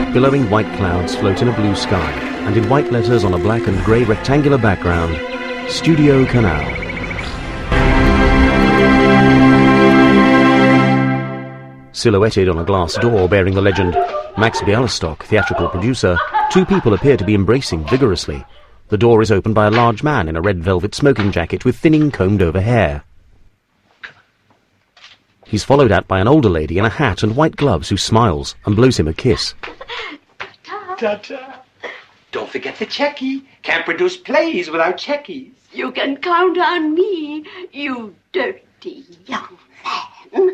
billowing white clouds float in a blue sky, and in white letters on a black and grey rectangular background, Studio Canal. Silhouetted on a glass door bearing the legend Max Bialystock, theatrical producer, two people appear to be embracing vigorously. The door is opened by a large man in a red velvet smoking jacket with thinning, combed-over hair. He's followed out by an older lady in a hat and white gloves who smiles and blows him a kiss. Ta-ta. Don't forget the checkie. Can't produce plays without checkies. You can count on me, you dirty young man.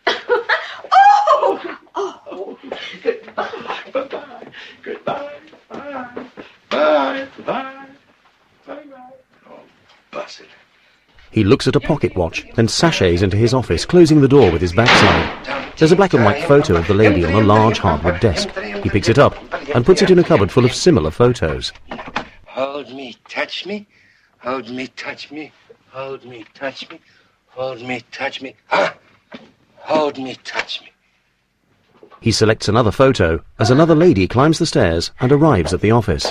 Oh! Goodbye. Bye-bye. Goodbye. Bye. Bye. Bye. Bye-bye. Oh, buzz it. He looks at a pocket watch, then sachets into his office, closing the door with his backside. There's a black and white photo of the lady on a large hardwood desk. He picks it up and puts it in a cupboard full of similar photos. Hold me, touch me. Hold me, touch me. Hold me, touch me. Hold me, touch me. Hold me, touch me. He selects another photo as another lady climbs the stairs and arrives at the office.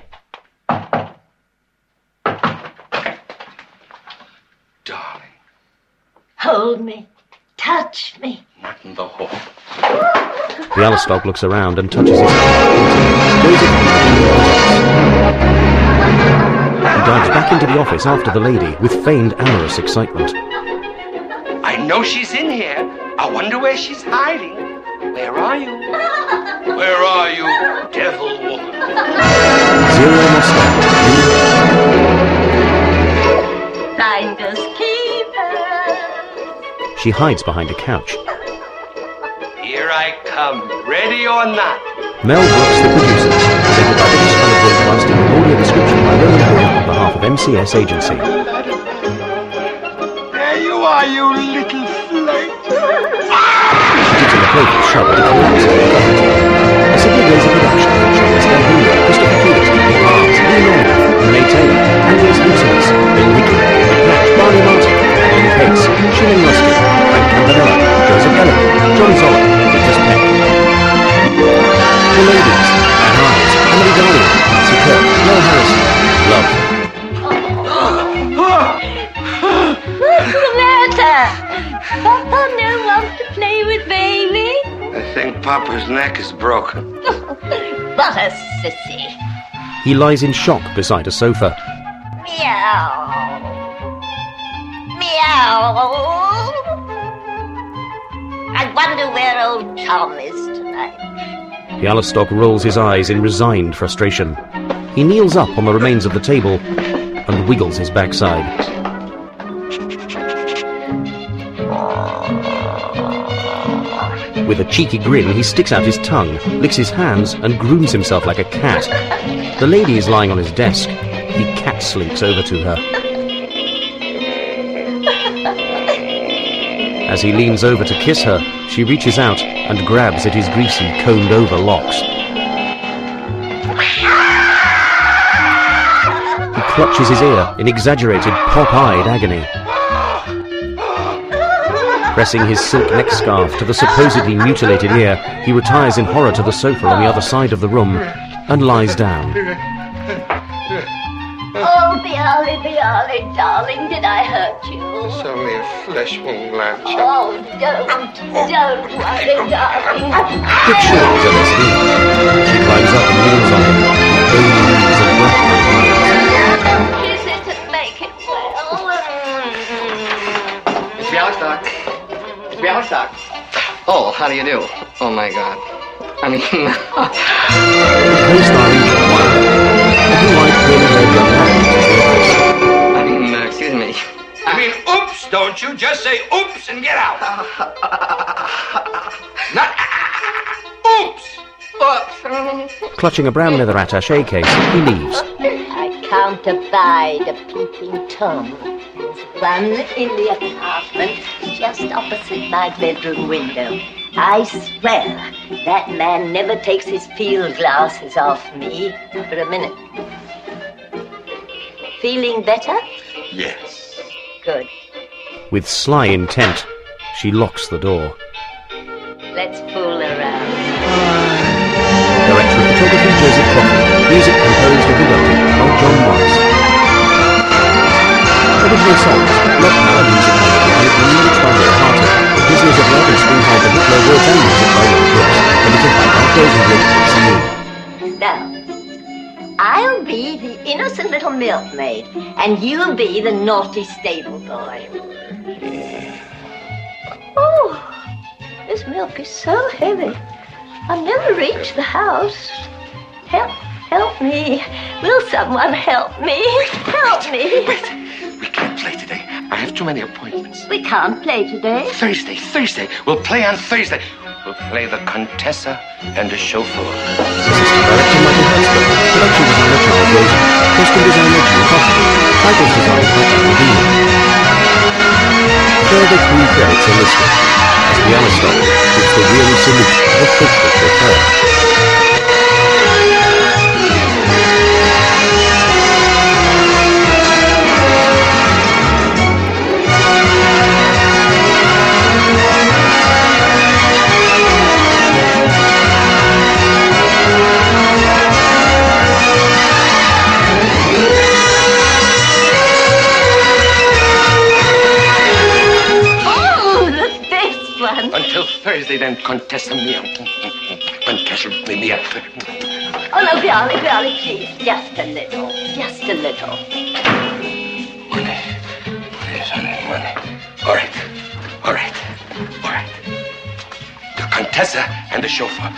Darling. Hold me. Touch me. Not in the hall. Bialystock looks around and touches his He dives back into the office after the lady with feigned amorous excitement. I know she's in here. I wonder where she's hiding. Where are you? Where are you, devil woman? Zero Moscow. Finders keepers. She hides behind a couch. Here I come, ready or not. Mel Brooks, the producer, presented by British Colour Broadcasting, audio description by Roland Moore on behalf of MCS Agency. There you are, you little flake. Shooting a playful shove at a collapse of the government. A severe laser production featuring Estelle Hoover, Christopher Felix, Paul Arms, Lee Norman, Renee Taylor, Andreas Lucius, Bill Hickey, Rick Patch, Barney Martin, Alan Cates, Shilling Ruskin, Frank Campanella, Joseph Elliott, John Zoller, Nicholas Peck. The ladies, Anne Ives, Emily Darling, Nancy Kirk, Mel Harrison, Love. What's the matter? Papa no wants to play with baby? I think Papa's neck is broken. What a sissy. He lies in shock beside a sofa. Meow. Meow. I wonder where old Tom is tonight. Bialystock rolls his eyes in resigned frustration. He kneels up on the remains of the table and wiggles his backside. With a cheeky grin, he sticks out his tongue, licks his hands, and grooms himself like a cat. The lady is lying on his desk. He cat slinks over to her. As he leans over to kiss her, she reaches out and grabs at his greasy, combed-over locks. He clutches his ear in exaggerated, pop-eyed agony. Pressing his silk neck scarf to the supposedly mutilated ear, he retires in horror to the sofa on the other side of the room and lies down. Oh, Bialy, darling, did I hurt you? It's only a flesh wound, Blanche. Oh, don't worry, darling. Dick Shaw is LSD. She climbs up and kneels on him, bony knees and black hands. Kiss it and make it well. Miss Bialystock. Miss Bialystock. Oh, how do you do? Oh, my God. I mean... Co-starring John Wilder. A blue-eyed, curly-haired young man enters the office. I mean, excuse me. I mean, oops, don't you? Just say oops and get out. Not oops. Clutching a brown leather attaché case, he leaves. I can't abide a peeping Tom. There's one in the apartment just opposite my bedroom window. I swear that man never takes his field glasses off me for a minute. Feeling better? Yes. Good. With sly intent, she locks the door. Let's fool around. There Henry Joseph Coffey, music composed and conducted by John Morris. Original songs, Rock Power music and lyrics by Ray Harton, Prisoners of Love and Spring High for Hitler words and music by Ray Brooks, edited by Mark Rosenbluth, CE. Now, I'll be the innocent little milkmaid, and you'll be the naughty stable boy. Oh, this milk is so heavy. I'll never reach the house. Help me. Will someone help me? Help me. Wait, we can't play today. I have too many appointments. We can't play today. Thursday. We'll play on Thursday. We'll play the Contessa and the chauffeur. Assistant Director Michael Hertzberg, Production Designer Charles Rosen, Costume Designer Jim Coffey, Titles designed by Andy Dean. Further crew credits are listed, as Bialystok gives the weary salute of a faithful chauffeur. Until Thursday, then, Contessa mia. Contessa mia. Oh, no, Bialy, please. Just a little. Money. Yes, honey, money. All right. The Contessa and the chauffeur.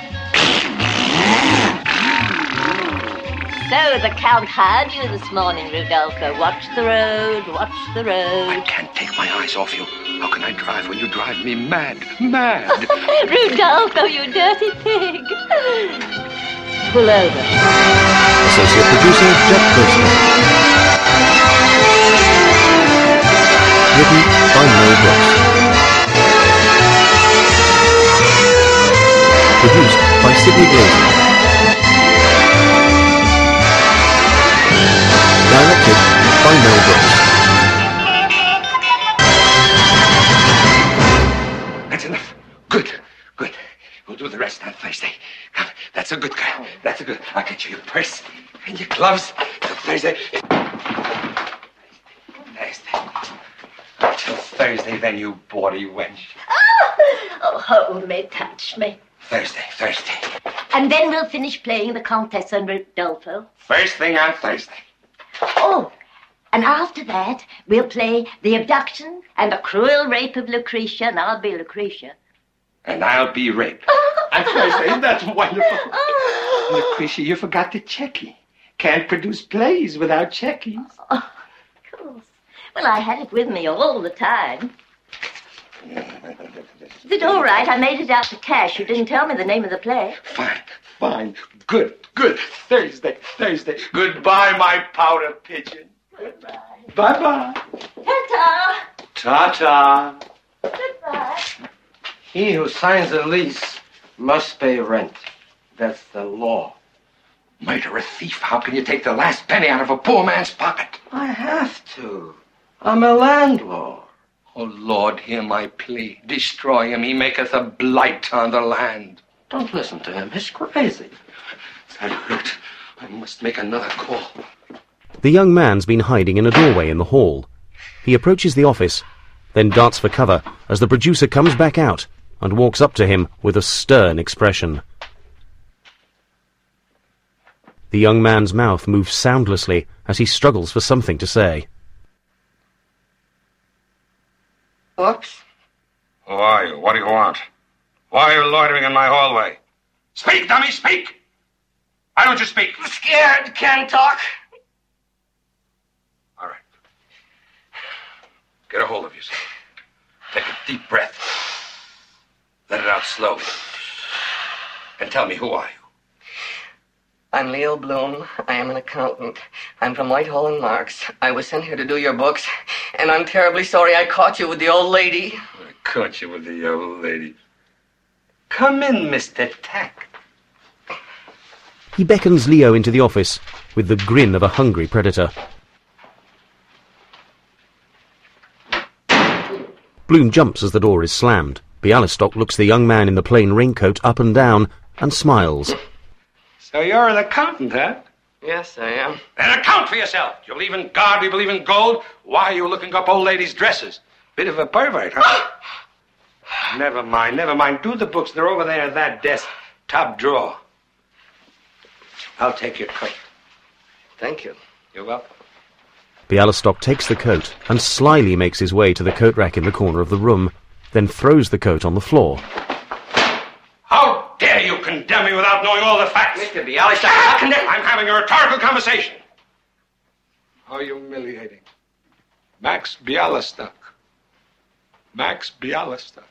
So the Count hired you this morning, Rudolpho. Watch the road. I can't take my eyes off you. How can I drive when you drive me mad? Rudolpho, you dirty pig. Pull over. Associate Producer, Jack Thurston. Written by Mel Brooks. Produced by Sidney Glaser. Directed by Mel Brooks. That's enough. Good. We'll do the rest on Thursday. Come, that's a good girl. I'll get you your purse and your gloves till Thursday. Until Thursday, then, you bawdy wench. Oh, hold me, touch me. Thursday. And then we'll finish playing the Contessa and Rudolpho. First thing on Thursday. Oh, and after that, we'll play the abduction and the cruel rape of Lucretia, and I'll be Lucretia. And I'll be raped. On Thursday, isn't that wonderful? Lucretia, you forgot the Checky. Can't produce plays without Checkies. Oh, of course. Well, I had it with me all the time. Is it all right? I made it out to cash. You didn't tell me the name of the play. Fine. Good. Thursday. Goodbye, my powder pigeon. Goodbye. Bye-bye. Ta-ta. Ta-ta. Goodbye. He who signs a lease must pay rent. That's the law. Murderer, thief, how can you take the last penny out of a poor man's pocket? I have to. I'm a landlord. Oh, Lord, hear my plea. Destroy him. He maketh a blight on the land. Don't listen to him. He's crazy. Salute. I must make another call. The young man's been hiding in a doorway in the hall. He approaches the office, then darts for cover as the producer comes back out and walks up to him with a stern expression. The young man's mouth moves soundlessly as he struggles for something to say. Oops. Who are you? What do you want? Why are you loitering in my hallway? Speak, dummy, speak! Why don't you speak? I'm scared. Can't talk. All right. Get a hold of yourself. Take a deep breath. Let it out slowly. And tell me, who are you? I'm Leo Bloom. I am an accountant. I'm from Whitehall and Marks. I was sent here to do your books, and I'm terribly sorry I caught you with the old lady. I caught you with the old lady. Come in, Mr. Tack. He beckons Leo into the office with the grin of a hungry predator. Bloom jumps as the door is slammed. Bialystok looks the young man in the plain raincoat up and down and smiles. So you're an accountant, huh? Yes, I am. Then account for yourself. You believe in God, you believe in gold. Why are you looking up old ladies' dresses? Bit of a pervert, huh? Never mind. Do the books. They're over there at that desk, top drawer. I'll take your coat. Thank you. You're welcome. Bialystok takes the coat and slyly makes his way to the coat rack in the corner of the room, then throws the coat on the floor. How dare you condemn me without knowing all the facts? Mr. Bialystok, I'm having a rhetorical conversation. How humiliating. Max Bialystok. Max Bialystok.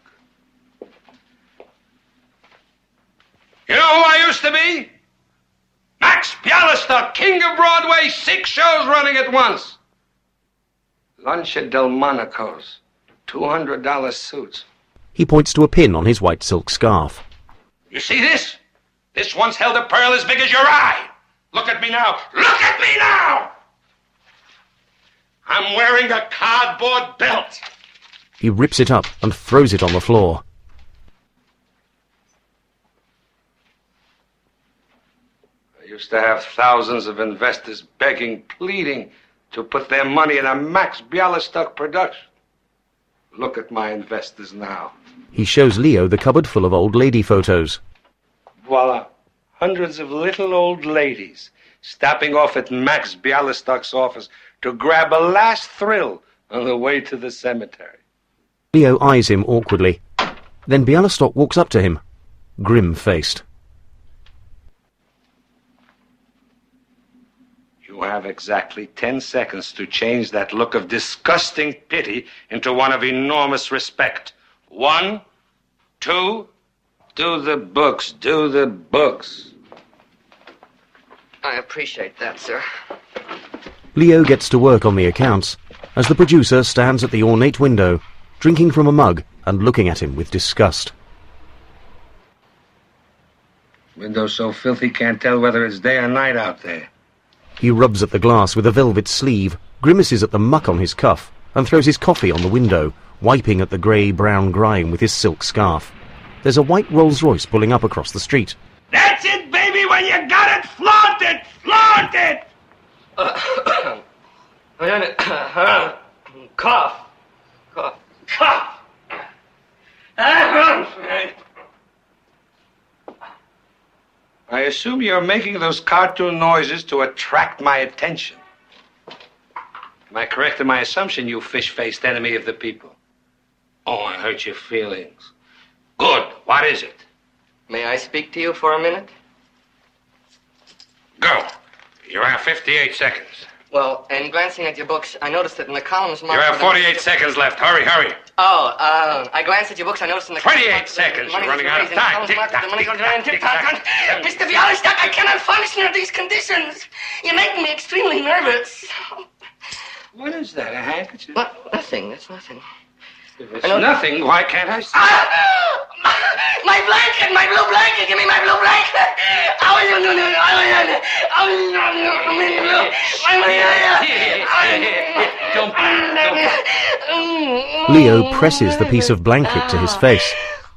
You know who I used to be? Max Bialystok, king of Broadway, 6 shows running at once. Lunch at Delmonico's, $200 suits. He points to a pin on his white silk scarf. You see this? This once held a pearl as big as your eye. Look at me now. Look at me now! I'm wearing a cardboard belt. He rips it up and throws it on the floor. I used to have thousands of investors begging, pleading to put their money in a Max Bialystok production. Look at my investors now. He shows Leo the cupboard full of old lady photos. Voila. Hundreds of little old ladies stopping off at Max Bialystok's office to grab a last thrill on the way to the cemetery. Leo eyes him awkwardly. Then Bialystok walks up to him, grim-faced. You have exactly 10 seconds to change that look of disgusting pity into one of enormous respect. 1, 2, do the books, do the books. I appreciate that, sir. Leo gets to work on the accounts as the producer stands at the ornate window, drinking from a mug and looking at him with disgust. Window's so filthy can't tell whether it's day or night out there. He rubs at the glass with a velvet sleeve, grimaces at the muck on his cuff, and throws his coffee on the window, wiping at the grey-brown grime with his silk scarf. There's a white Rolls-Royce pulling up across the street. That's it, baby! When you got it, flaunt it! Flaunt it! Cough. Cough. Cough. I assume you're making those cartoon noises to attract my attention. Am I correct in my assumption, you fish-faced enemy of the people? Oh, I hurt your feelings. Good. What is it? May I speak to you for a minute? Go. You have 58 seconds. Well, in glancing at your books, I noticed that in the columns... You have 48 seconds left. Hurry, hurry. Oh, I glanced at your books, I noticed in the... 28 seconds. You're running out of time. Tick-tock, tick-tock, tick-tock. Mr. Bialystok, I cannot function under these conditions. You're making me extremely nervous. What is that, a handkerchief? Nothing, it's nothing. If it's nothing, why can't I see? My blanket, my blue blanket, give me my blue blanket. Leo presses the piece of blanket to his face.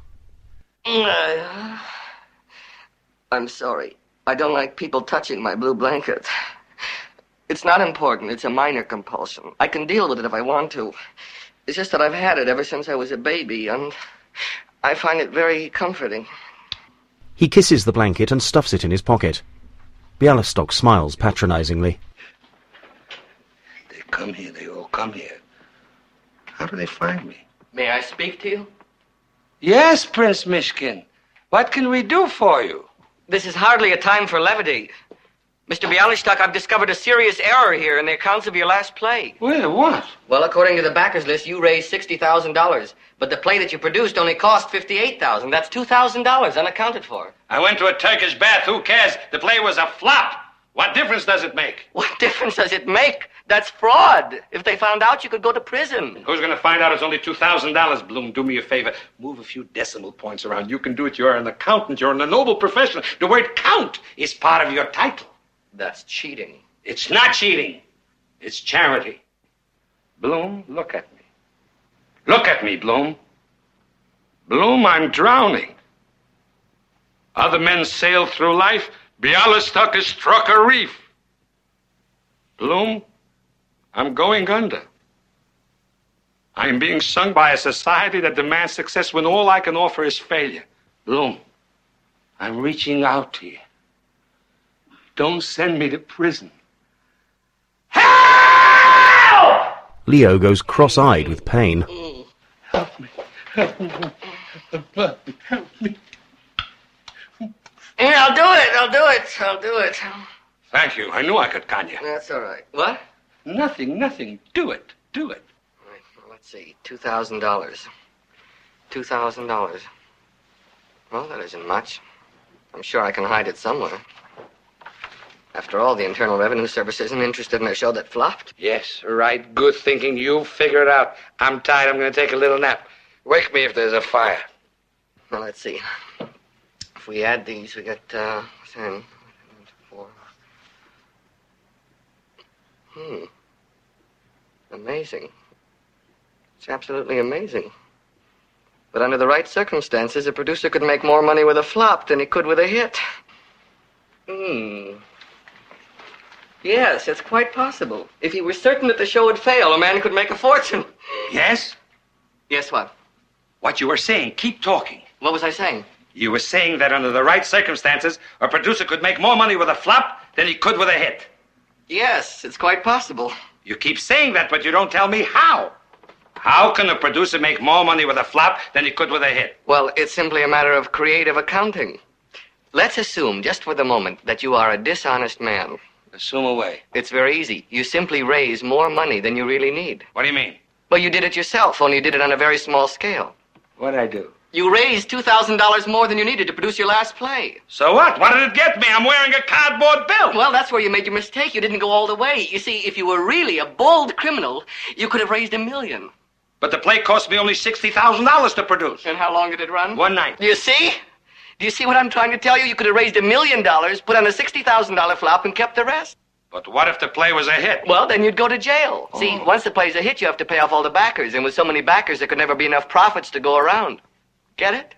I'm sorry. I don't like people touching my blue blanket. It's not important. It's a minor compulsion. I can deal with it if I want to. It's just that I've had it ever since I was a baby, and I find it very comforting. He kisses the blanket and stuffs it in his pocket. Bialystok smiles patronizingly. They come here. They all come here. How do they find me? May I speak to you? Yes, Prince Mishkin. What can we do for you? This is hardly a time for levity. Mr. Bialystok, I've discovered a serious error here in the accounts of your last play. Well, what? Well, according to the backers list, you raised $60,000. But the play that you produced only cost $58,000. That's $2,000 unaccounted for. I went to a Turkish bath. Who cares? The play was a flop. What difference does it make? What difference does it make? That's fraud. If they found out, you could go to prison. Who's going to find out it's only $2,000, Bloom? Do me a favor. Move a few decimal points around. You can do it. You're an accountant. You're in a noble profession. The word count is part of your title. That's cheating. It's not cheating. It's charity. Bloom, look at me. Look at me, Bloom. Bloom, I'm drowning. Other men sail through life Bialystok has struck a reef. Bloom, I'm going under. I'm being sung by a society that demands success when all I can offer is failure. Bloom, I'm reaching out to you. Don't send me to prison. Help! Leo goes cross-eyed with pain. Help me. Help me. Help me. Yeah, I'll do it. Thank you. I knew I could con you. That's all right. What? Nothing. Do it. Right, well, let's see. $2,000. $2,000. Well, that isn't much. I'm sure I can hide it somewhere. After all, the Internal Revenue Service isn't interested in a show that flopped. Yes, right. Good thinking. You figure it out. I'm tired. I'm going to take a little nap. Wake me if there's a fire. Well, let's see. If we add these, we get 10, 4. Amazing. It's absolutely amazing. But under the right circumstances, a producer could make more money with a flop than he could with a hit. Yes, it's quite possible. If he were certain that the show would fail, a man could make a fortune. Yes? Yes, what? What you were saying. Keep talking. What was I saying? You were saying that under the right circumstances, a producer could make more money with a flop than he could with a hit. Yes, it's quite possible. You keep saying that, but you don't tell me how. How can a producer make more money with a flop than he could with a hit? Well, it's simply a matter of creative accounting. Let's assume, just for the moment, that you are a dishonest man. Assume away. It's very easy. You simply raise more money than you really need. What do you mean? Well, you did it yourself, only you did it on a very small scale. What'd I do? You raised $2,000 more than you needed to produce your last play. So what? What did it get me? I'm wearing a cardboard bill. Well, that's where you made your mistake. You didn't go all the way. You see, if you were really a bold criminal, you could have raised $1 million. But the play cost me only $60,000 to produce. And how long did it run? One night. Do you see? Do you see what I'm trying to tell you? You could have raised $1 million, put on a $60,000 flop, and kept the rest. But what if the play was a hit? Well, then you'd go to jail. See, once the play's a hit, you have to pay off all the backers. And with so many backers, there could never be enough profits to go around. Get it?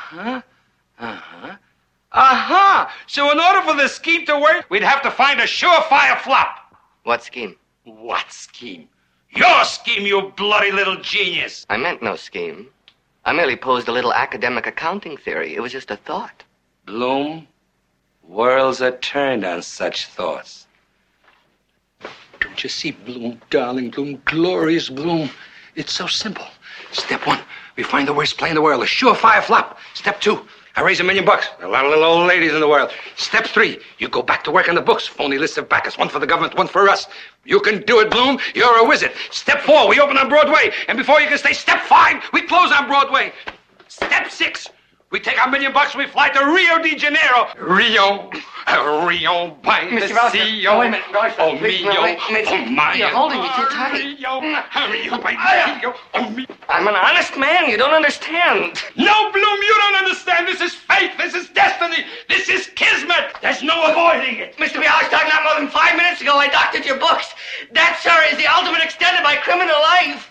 So in order for the scheme to work, we'd have to find a surefire flop. What scheme? What scheme? Your scheme, you bloody little genius. I meant no scheme. I merely posed a little academic accounting theory. It was just a thought. Bloom, worlds are turned on such thoughts. Don't you see, Bloom, darling Bloom, glorious Bloom? It's so simple. Step 1, we find the worst play in the world, a surefire flop. Step 2, I raise $1 million. A lot of little old ladies in the world. Step 3, you go back to work on the books. Phony lists of backers, one for the government, one for us. You can do it, Bloom. You're a wizard. Step 4, we open on Broadway. And before you can stay, Step 5, we close on Broadway. Step 6, we take our $1 million, we fly to Rio de Janeiro. Rio by the sea. Oh, wait a minute. Oh, Rio, oh, my. You're holding me too tight. Rio by the sea. Oh, me. I'm an honest man. You don't understand. No, Bloom, you don't understand. This is fate. This is destiny. This is kismet. There's no avoiding it. Mr. Bialystok, not more than 5 minutes ago, I doctored your books. That, sir, is the ultimate extent of my criminal life.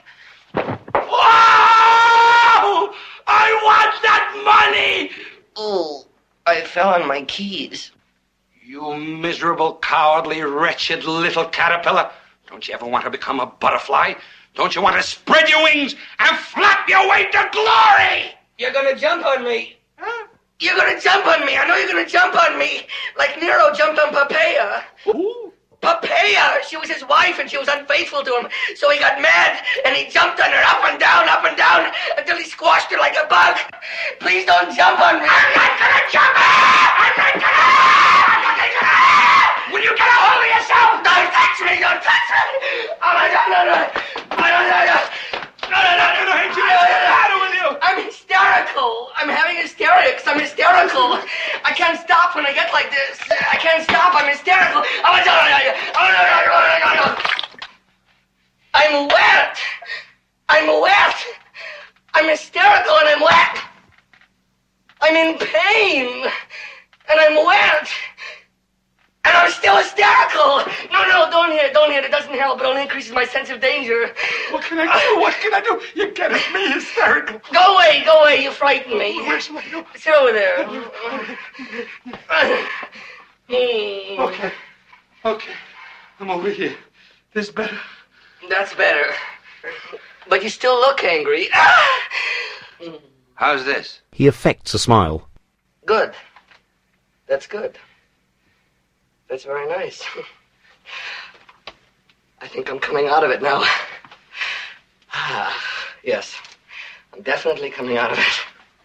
Wow! I want that money! Oh, I fell on my keys. You miserable, cowardly, wretched little caterpillar. Don't you ever want to become a butterfly? Don't you want to spread your wings and flap your way to glory? You're gonna jump on me. Huh? You're gonna jump on me. I know you're gonna jump on me. Like Nero jumped on Poppaea. Who? Poppaea! She was his wife and she was unfaithful to him. So he got mad and he jumped on her up and down, until he squashed her like a bug. Please don't jump on me. I'm not gonna jump! I'm not gonna! Will you get a hold of yourself? Don't touch me! Don't touch me! Oh, no. I'm hysterical. I'm having hysterics. I'm hysterical. I can't stop when I get like this. I can't stop. I'm hysterical. I'm wet. I'm hysterical and I'm wet. I'm in pain and I'm wet. And I'm still hysterical. No, don't hit. It doesn't help. It only increases my sense of danger. What can I do? You're getting me hysterical. Go away. You frighten me. Where shall I go? Sit over there. Okay. I'm over here. This better? That's better. But you still look angry. How's this? He affects a smile. Good. That's good. That's very nice. I think I'm coming out of it now. Yes, I'm definitely coming out of it.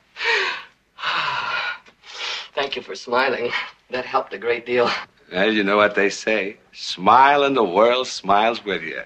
Thank you for smiling. That helped a great deal. Well, you know what they say. Smile and the world smiles with you.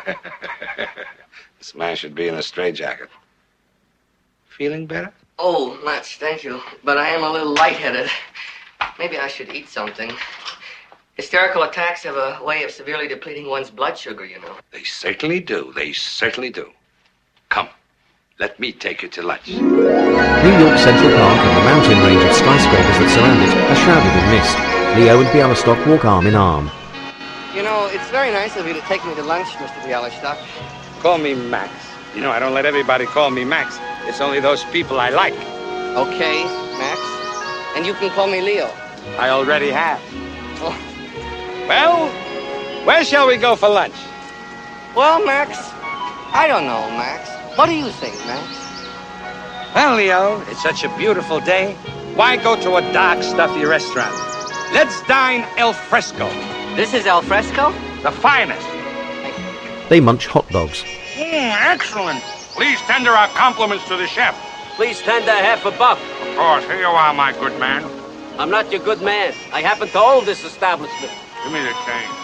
This man should be in a straitjacket. Feeling better? Oh, much, thank you. But I am a little lightheaded. Maybe I should eat something. Hysterical attacks have a way of severely depleting one's blood sugar, you know. They certainly do. They certainly do. Come, let me take you to lunch. New York Central Park and the mountain range of skyscrapers that surround it are shrouded in mist. Leo and Bialystok walk arm in arm. You know, it's very nice of you to take me to lunch, Mr. Bialystok. Call me Max. You know, I don't let everybody call me Max. It's only those people I like. Okay, Max. And you can call me Leo. I already have. Oh. Well, where shall we go for lunch? Well, Max, I don't know, Max. What do you think, Max? Well, Leo, it's such a beautiful day. Why go to a dark, stuffy restaurant? Let's dine al fresco. This is al fresco? The finest. They munch hot dogs. Excellent. Please tender our compliments to the chef. Please tender $50. Of course, here you are, my good man. I'm not your good man. I happen to own this establishment. Give me the change.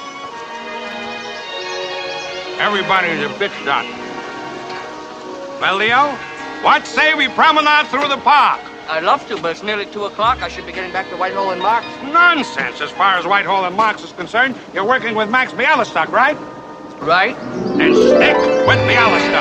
Everybody's a bitch dot. Well, Leo, what say we promenade through the park? I'd love to, but it's nearly 2 o'clock. I should be getting back to Whitehall and Marks. Nonsense. As far as Whitehall and Marks is concerned, you're working with Max Bialystok, right? Right? Then stick with Bialystok.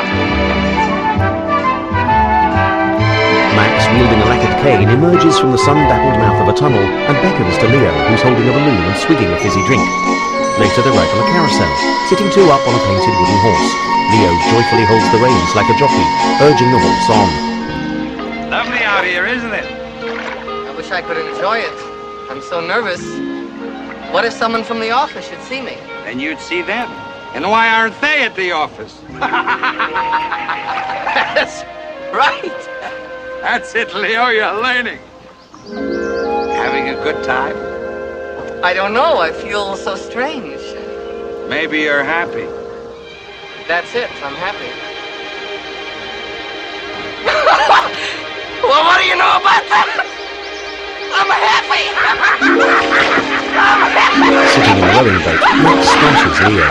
Max, wielding a lacquered cane, emerges from the sun-dappled mouth of a tunnel and beckons to Leo, who's holding a balloon and swigging a fizzy drink. Later they ride on a carousel, sitting two up on a painted wooden horse. Leo joyfully holds the reins like a jockey, urging the horse on. Lovely out here, isn't it? I wish I could enjoy it. I'm so nervous. What if someone from the office should see me? Then you'd see them. And why aren't they at the office? That's right. That's it, Leo, you're learning. Having a good time? I don't know. I feel so strange. Maybe you're happy. That's it. I'm happy. Well, what do you know about that? I'm happy. Sitting in a rowing boat, Max splashes Leo.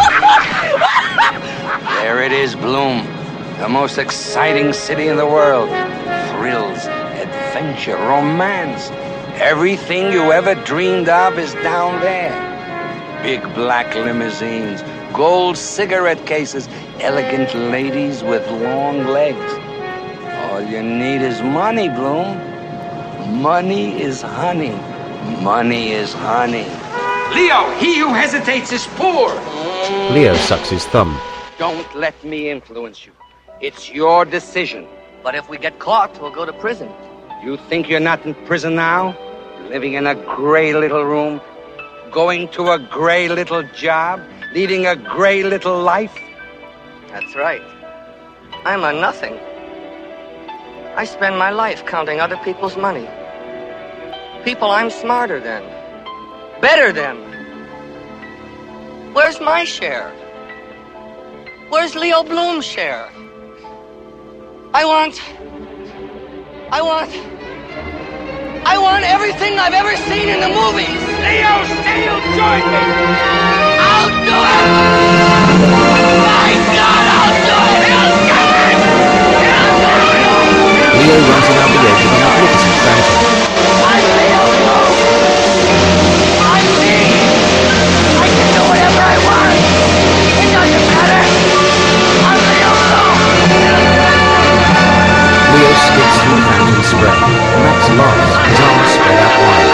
There it is, Bloom. The most exciting city in the world. Thrills, adventure, romance. Everything you ever dreamed of is down there. Big black limousines, gold cigarette cases, elegant ladies with long legs. All you need is money, Bloom. Money is honey. Money is honey. Leo, he who hesitates is poor. Leo sucks his thumb. Don't let me influence you. It's your decision. But if we get caught, we'll go to prison. You think you're not in prison now? Living in a gray little room? Going to a gray little job? Leading a gray little life? That's right. I'm a nothing. I spend my life counting other people's money. People I'm smarter than. Better than. Where's my share? Where's Leo Bloom's share? I want everything I've ever seen in the movies. Leo, stay, you'll join me! I'll do it! My God, I'll do it! Leo runs around the edge of a magnificent fountain. I'm Leo Bloom! I'm me! I can do whatever I want! It doesn't matter! I'm Leo Bloom! Leo skids through the fountain spray. Max laughs, his arms spread out wide.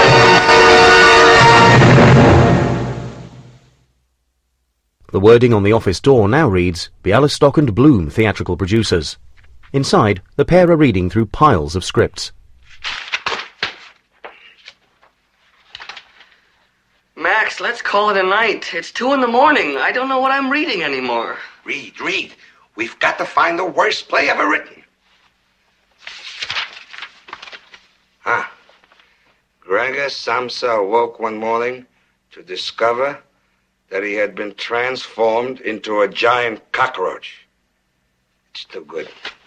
The wording on the office door now reads, Bialystok and Bloom, theatrical producers. Inside, the pair are reading through piles of scripts. Max, let's call it a night. It's 2 a.m. I don't know what I'm reading anymore. Read. We've got to find the worst play ever written. Gregor Samsa awoke one morning to discover that he had been transformed into a giant cockroach. It's too good.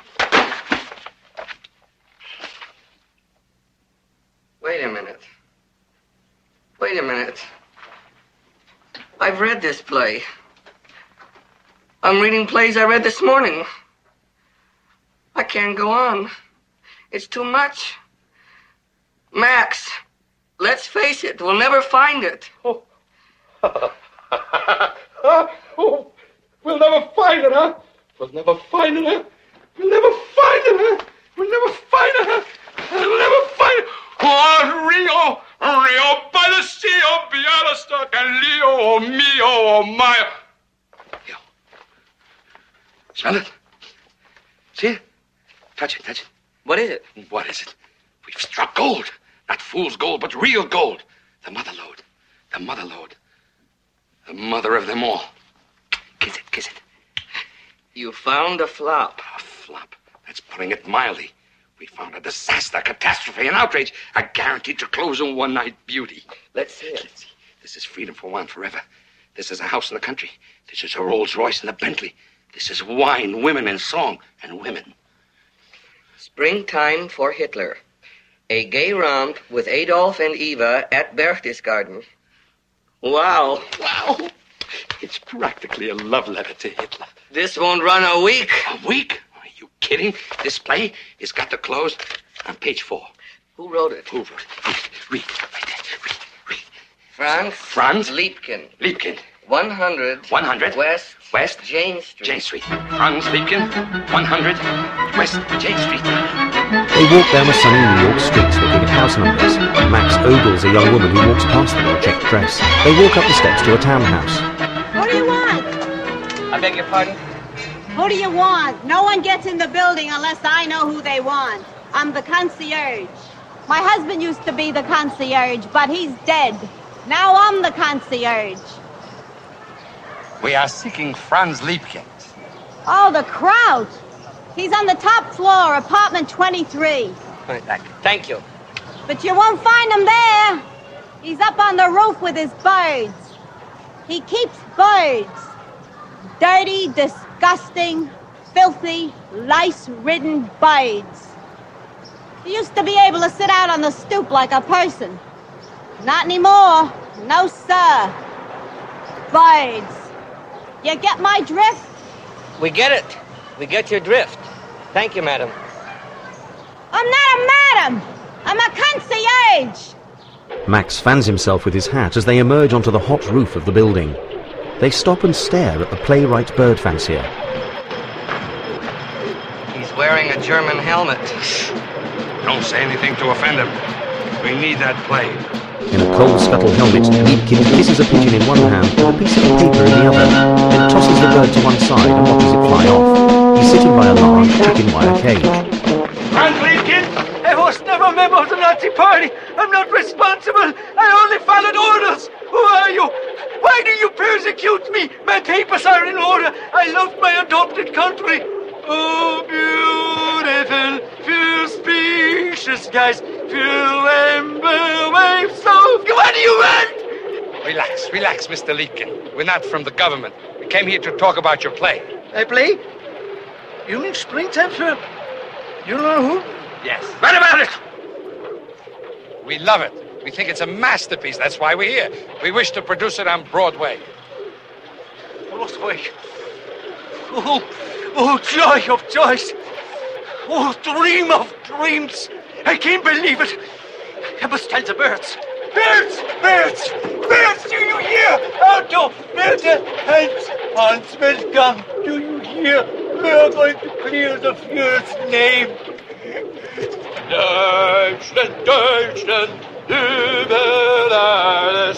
Wait a minute. I've read this play. I'm reading plays I read this morning. I can't go on. It's too much. Max, let's face it, we'll never find it. Oh, we'll never find it, huh? We'll never find it, huh? We'll never find it, huh? We'll never find it, huh? We'll never find it. Oh, Rio, by the sea, oh, Bialystok, and Leo, oh, Mio, oh, Maya. Leo. Smell it? See it? Touch it. What is it? What is it? We've struck gold. Not fool's gold, but real gold. The mother lode. The mother of them all. Kiss it. You found a flop. A flop. That's putting it mildly. We found a disaster, catastrophe, an outrage. A guaranteed to close in one night beauty. Let's see it. This is freedom for one forever. This is a house in the country. This is a Rolls Royce and a Bentley. This is wine, women, and song, and women. Springtime for Hitler. A gay romp with Adolf and Eva at Berchtesgaden. Wow. It's practically a love letter to Hitler. This won't run a week. A week? Are you kidding? This play has got to close on page 4. Who wrote it? Read. Right there. Read. Franz Liebken. 100 West Jane Street. Franz Liebken, 100 West Jane Street. They walk down the sunny New York streets looking at house numbers. Max ogles a young woman who walks past them in a checked dress. They walk up the steps to a townhouse. What do you want? I beg your pardon? Who do you want? No one gets in the building unless I know who they want. I'm the concierge. My husband used to be the concierge, but he's dead. Now I'm the concierge. We are seeking Franz Liebken. Oh, the crowd. He's on the top floor, apartment 23. Thank you. But you won't find him there. He's up on the roof with his birds. He keeps birds. Dirty, disgusting, filthy, lice-ridden birds. He used to be able to sit out on the stoop like a person. Not anymore. No, sir. Birds. You get my drift? We get it. We get your drift. Thank you, madam. I'm not a madam. I'm a concierge. Max fans himself with his hat as they emerge onto the hot roof of the building. They stop and stare at the playwright bird fancier. He's wearing a German helmet. Don't say anything to offend him. We need that play. In a coal scuttle helmet, Liebken kisses a pigeon in one hand and a piece of paper in the other, then tosses the bird to one side and watches it fly off. He's sitting by a large chicken wire cage. Franz Liebken, I was never a member of the Nazi Party. I'm not responsible. I only followed orders. Who are you? Why do you persecute me? My papers are in order. I love my adopted country. Oh, beautiful, pure species, guys. Pure amber waves. So, what do you want? Relax, Mr. Liebken. We're not from the government. We came here to talk about your play. I play? You mean Springtime for... You know who? Yes. What about it? We love it. We think it's a masterpiece. That's why we're here. We wish to produce it on Broadway. Broadway? Oh, joy of joys. Oh, dream of dreams. I can't believe it. I must tell the birds. Birds! Do you hear? Otto, bitte, Hans will come. Do you hear? We are going to clear the fierce name. Deutschland, über alles,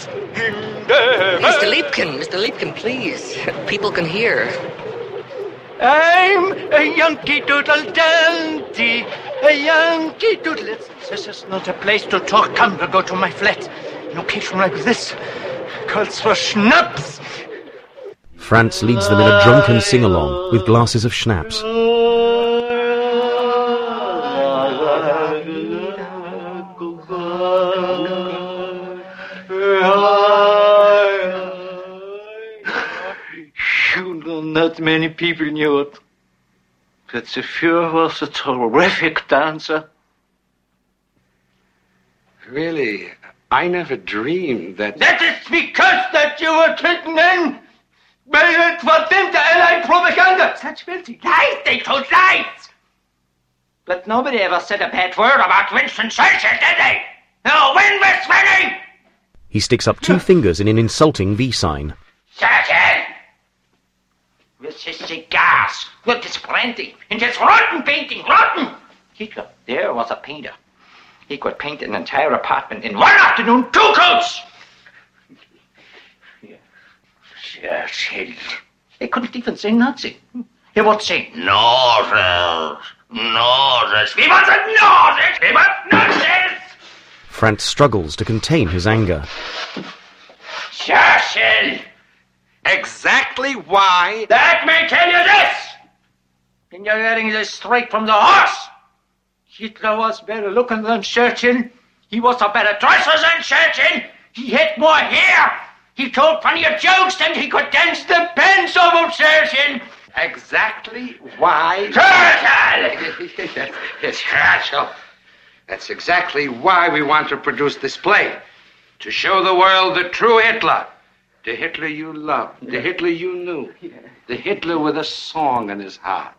in der Mr. Liebken, please. People can hear. I'm a Yankee Doodle Dandy, a Yankee Doodle. This is not a place to talk. Come, we'll go to my flat. An occasion like this calls for schnapps. Franz leads them in a drunken sing-along with glasses of schnapps. Not many people knew it. But the Fuhrer was a terrific dancer. Really, I never dreamed that... That is because that you were taken in by that verdammte Allied propaganda. Such filthy lies, they told lies. But nobody ever said a bad word about Winston Churchill, did they? No, when was winning? He sticks up 2 fingers in an insulting V sign. Churchill! With his cigars, with his plenty, and his rotten painting, rotten! Hitler, there was a painter. He could paint an entire apartment in one afternoon, 2 coats! Churchill. They couldn't even say Nazi. He would say, Northers, Northers, we want the Northers, we want Nazis! Franz struggles to contain his anger. Churchill! Exactly why... That may tell you this! And you're getting this straight from the horse! Hitler was better looking than Churchill. He was a better dresser than Churchill. He had more hair. He told funnier jokes than he could dance the pants off of Churchill. Exactly why... Churchill! Yes, Churchill. That's exactly why we want to produce this play. To show the world the true Hitler. The Hitler you loved, the Hitler you knew, the Hitler with a song in his heart.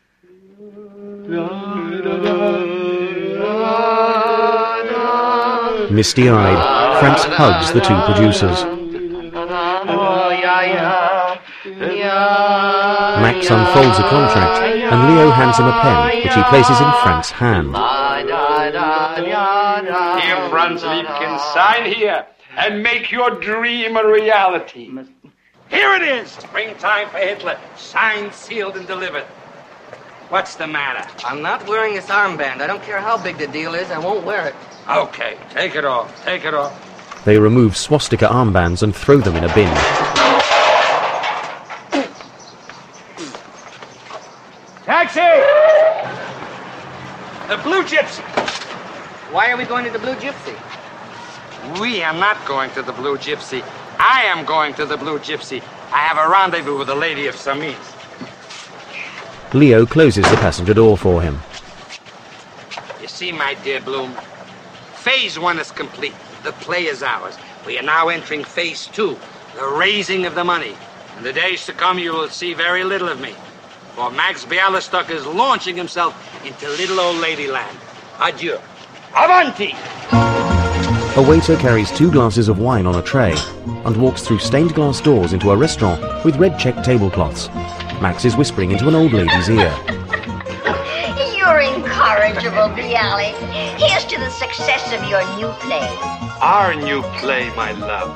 Misty-eyed, Franz hugs the 2 producers. Max unfolds a contract, and Leo hands him a pen, which he places in Franz's hand. Here, Franz Liebkin, sign here. And make your dream a reality. Here it is! Springtime for Hitler. Signed, sealed, and delivered. What's the matter? I'm not wearing this armband. I don't care how big the deal is. I won't wear it. Okay, take it off. Take it off. They remove swastika armbands and throw them in a bin. Taxi! The Blue Gypsy. Why are we going to the Blue Gypsy? We are not going to the Blue Gypsy. I am going to the Blue Gypsy. I have a rendezvous with a lady of Samis. Leo closes the passenger door for him. You see, my dear Bloom, Phase 1 is complete. The play is ours. We are now entering Phase 2, the raising of the money. In the days to come, you will see very little of me. For Max Bialystok is launching himself into little old ladyland. Adieu. Avanti! A waiter carries 2 glasses of wine on a tray and walks through stained glass doors into a restaurant with red checked tablecloths. Max is whispering into an old lady's ear. You're incorrigible, Bialy. Here's to the success of your new play. Our new play, my love.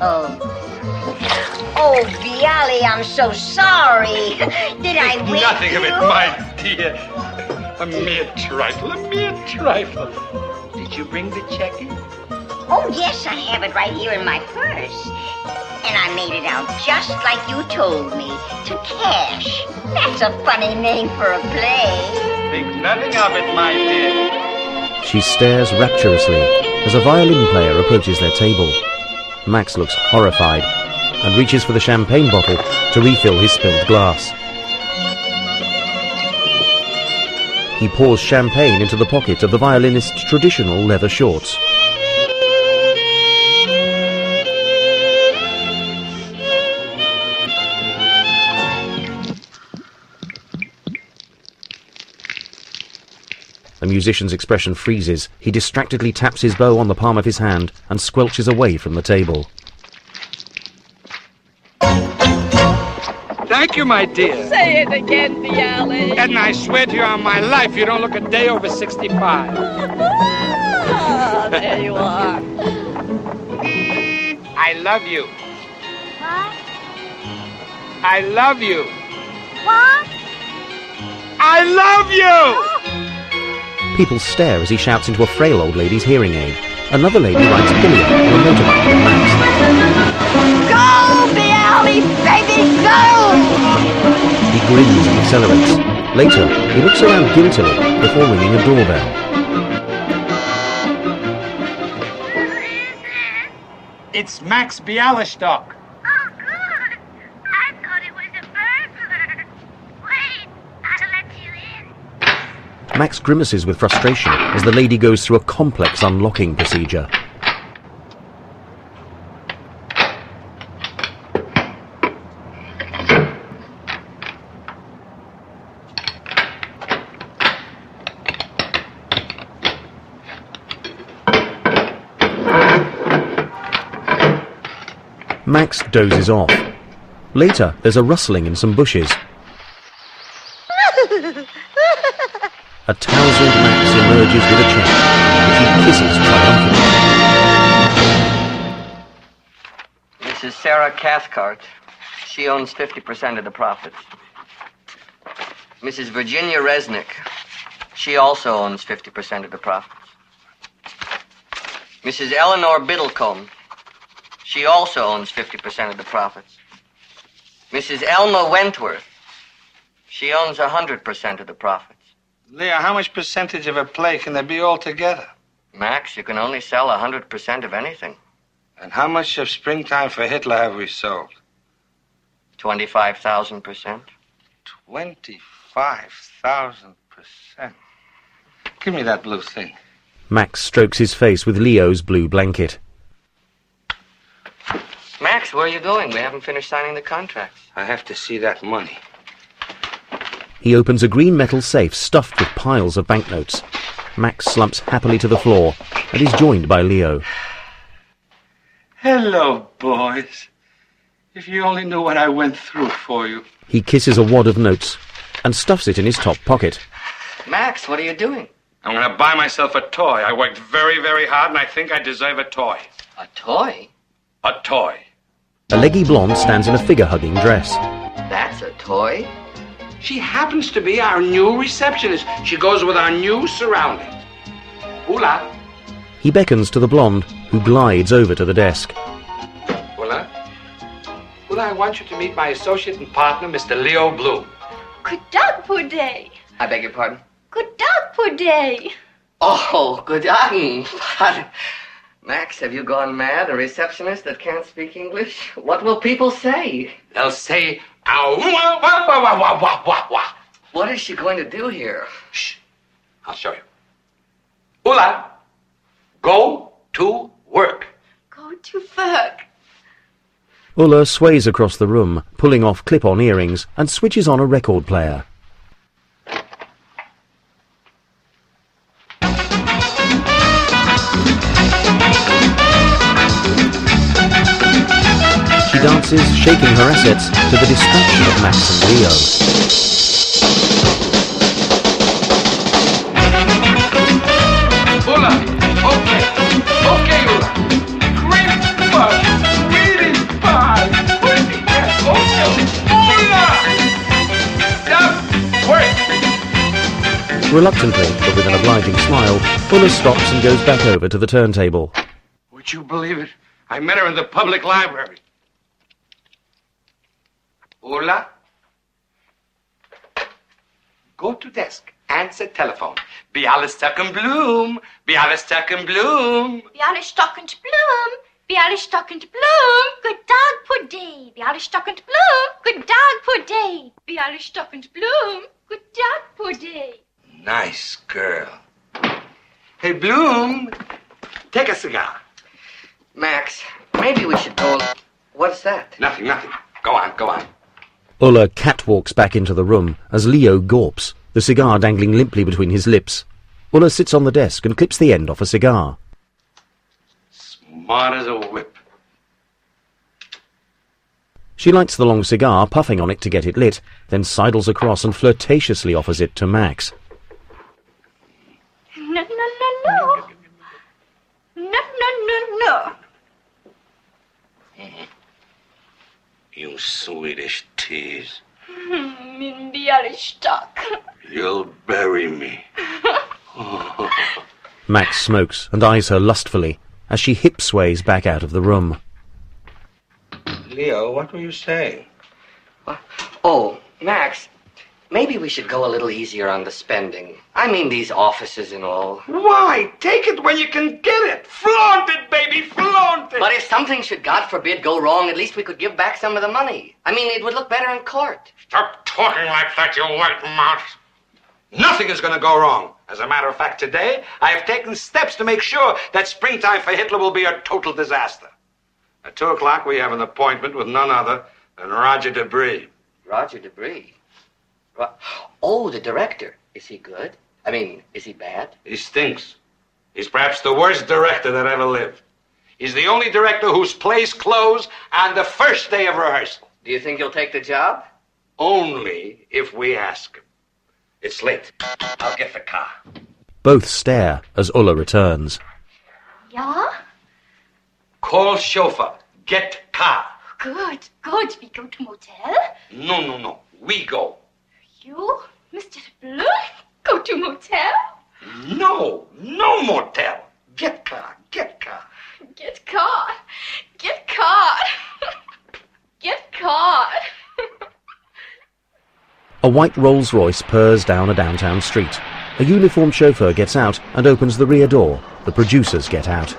Oh, Bialy, I'm so sorry. Did I wake Nothing you? of it, my dear. A mere trifle, a mere trifle. Did you bring the check in? Oh, yes, I have it right here in my purse. And I made it out just like you told me, to cash. That's a funny name for a play. Think nothing of it, my dear. She stares rapturously as a violin player approaches their table. Max looks horrified and reaches for the champagne bottle to refill his spilled glass. He pours champagne into the pocket of the violinist's traditional leather shorts. The musician's expression freezes. He distractedly taps his bow on the palm of his hand and squelches away from the table. Thank you, my dear. Say it again, Bialy. And I swear to you on my life, you don't look a day over 65. Ah, there you are. I love you. What? I love you. What? I love you! People stare as he shouts into a frail old lady's hearing aid. Another lady rides pillion on a motorbike with Max. Go, Bialy, baby, go! He grins and accelerates. Later, he looks around guiltily before ringing a doorbell. It's Max Bialystok. Oh, good. I thought it was a burglar. Wait, I'll let you in. Max grimaces with frustration as the lady goes through a complex unlocking procedure. Max dozes off. Later, there's a rustling in some bushes. A tousled Max emerges with a check, which he kisses triumphantly. Mrs. Sarah Cathcart. She owns 50% of the profits. Mrs. Virginia Resnick. She also owns 50% of the profits. Mrs. Eleanor Biddlecombe. She also owns 50% of the profits. Mrs. Elma Wentworth. She owns 100% of the profits. Leah, how much percentage of a play can there be altogether? Max, you can only sell 100% of anything. And how much of Springtime for Hitler have we sold? 25,000%. 25,000%. Give me that blue thing. Max strokes his face with Leo's blue blanket. Max, where are you going? We haven't finished signing the contracts. I have to see that money. He opens a green metal safe stuffed with piles of banknotes. Max slumps happily to the floor and is joined by Leo. Hello, boys. If you only knew what I went through for you. He kisses a wad of notes and stuffs it in his top pocket. Max, what are you doing? I'm going to buy myself a toy. I worked very, very hard, and I think I deserve a toy. A toy? A toy. A leggy blonde stands in a figure-hugging dress. That's a toy? She happens to be our new receptionist. She goes with our new surroundings. Ula. He beckons to the blonde, who glides over to the desk. Ula. Ula, I want you to meet my associate and partner, Mr. Leo Bloom. Good dog, poor day. I beg your pardon? Good dog, poor day. Oh, good day. Max, have you gone mad? A receptionist that can't speak English? What will people say? They'll say, ow, wah, wah, wah, wah, wah, wah, wah. What is she going to do here? Shh. I'll show you. Ula, go to work. Go to work. Ulla sways across the room, pulling off clip-on earrings, and switches on a record player. She dances, shaking her assets, to the distraction of Max and Leo. Ula, okay, Ula. Great fun, really fun. Ula! Stop, work. Reluctantly, but with an obliging smile, Ulla stops and goes back over to the turntable. Would you believe it? I met her in the public library. Ula? Go to desk. Answer telephone. Bialystok and Bloom. Bialystok and Bloom. Bialystok and Bloom. Bialystok and Bloom. Good dog, poor day. Bialystok and Bloom. Good dog, poor day. Bialystok and Bloom. Good dog, poor day. Nice girl. Hey, Bloom. Take a cigar. Max, maybe we should go... What's that? Nothing. Go on. Ulla catwalks back into the room as Leo gawps, the cigar dangling limply between his lips. Ulla sits on the desk and clips the end off a cigar. Smart as a whip. She lights the long cigar, puffing on it to get it lit, then sidles across and flirtatiously offers it to Max. No. No. You Swedish tease. In Bialystok. You'll bury me. Max smokes and eyes her lustfully as she hip sways back out of the room. Leo, what were you saying? Oh, Max, maybe we should go a little easier on the spending. I mean, these offices and all. Why? Take it when you can get it. Flaunt it, baby, flaunt it. But if something should, God forbid, go wrong, at least we could give back some of the money. I mean, it would look better in court. Stop talking like that, you white mouse. Nothing is going to go wrong. As a matter of fact, today, I have taken steps to make sure that Springtime for Hitler will be a total disaster. At 2 o'clock, we have an appointment with none other than Roger Debris. Roger Debris? Oh, the director. Is he good? I mean, is he bad? He stinks. He's perhaps the worst director that ever lived. He's the only director whose plays close on the first day of rehearsal. Do you think he'll take the job? Only if we ask him. It's late. I'll get the car. Both stare as Ulla returns. Ja? Call chauffeur. Get car. Good, good. We go to motel? No. We go. You, Mr. Blum, go to motel? No motel. Get car. Get car. Get car. Get car. A white Rolls-Royce purrs down a downtown street. A uniformed chauffeur gets out and opens the rear door. The producers get out.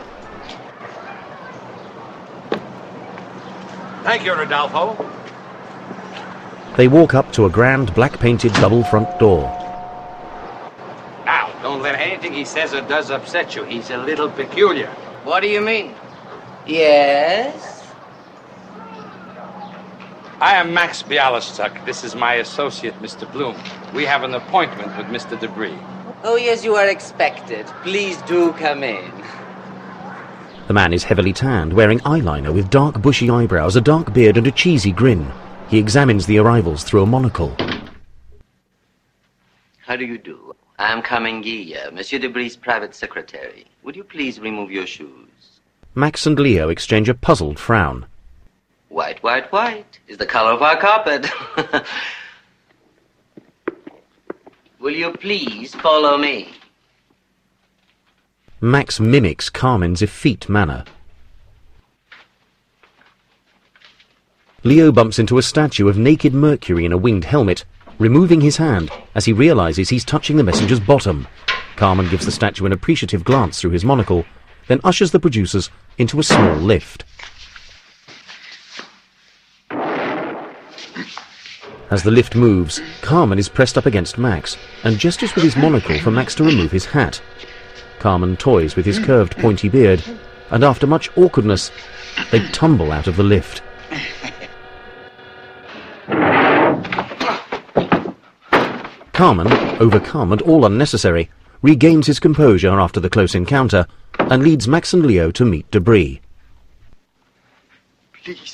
Thank you, Rodolfo. They walk up to a grand black-painted double front door. Now, don't let anything he says or does upset you. He's a little peculiar. What do you mean? Yes? I am Max Bialystok. This is my associate, Mr. Bloom. We have an appointment with Mr. Debris. Oh, yes, you are expected. Please do come in. The man is heavily tanned, wearing eyeliner with dark bushy eyebrows, a dark beard and a cheesy grin. He examines the arrivals through a monocle. How do you do? I am Carmen Guilla, Monsieur Debris' private secretary. Would you please remove your shoes? Max and Leo exchange a puzzled frown. White, white, white is the color of our carpet. Will you please follow me? Max mimics Carmen's effete manner. Leo bumps into a statue of naked Mercury in a winged helmet, removing his hand as he realizes he's touching the messenger's bottom. Carmen gives the statue an appreciative glance through his monocle, then ushers the producers into a small lift. As the lift moves, Carmen is pressed up against Max and gestures with his monocle for Max to remove his hat. Carmen toys with his curved pointy beard, and after much awkwardness, they tumble out of the lift. Carmen, overcome and all unnecessary, regains his composure after the close encounter and leads Max and Leo to meet Debris. Please.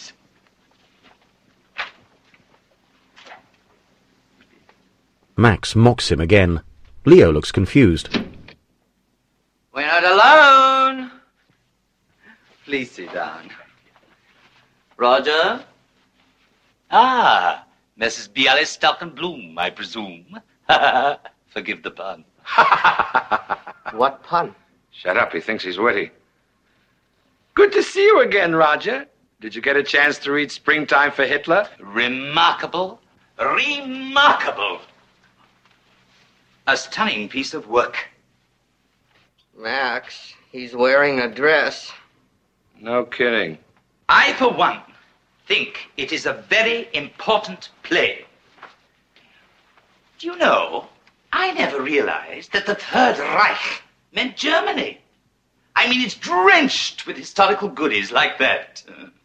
Max mocks him again. Leo looks confused. We're not alone. Please sit down. Roger? Ah, Mrs. Bialystok and Bloom, I presume. Forgive the pun. What pun? Shut up, he thinks he's witty. Good to see you again, Roger. Did you get a chance to read Springtime for Hitler? Remarkable. Remarkable. A stunning piece of work. Max, he's wearing a dress. No kidding. I, for one, think it is a very important play. Do you know, I never realized that the Third Reich meant Germany. I mean, it's drenched with historical goodies like that.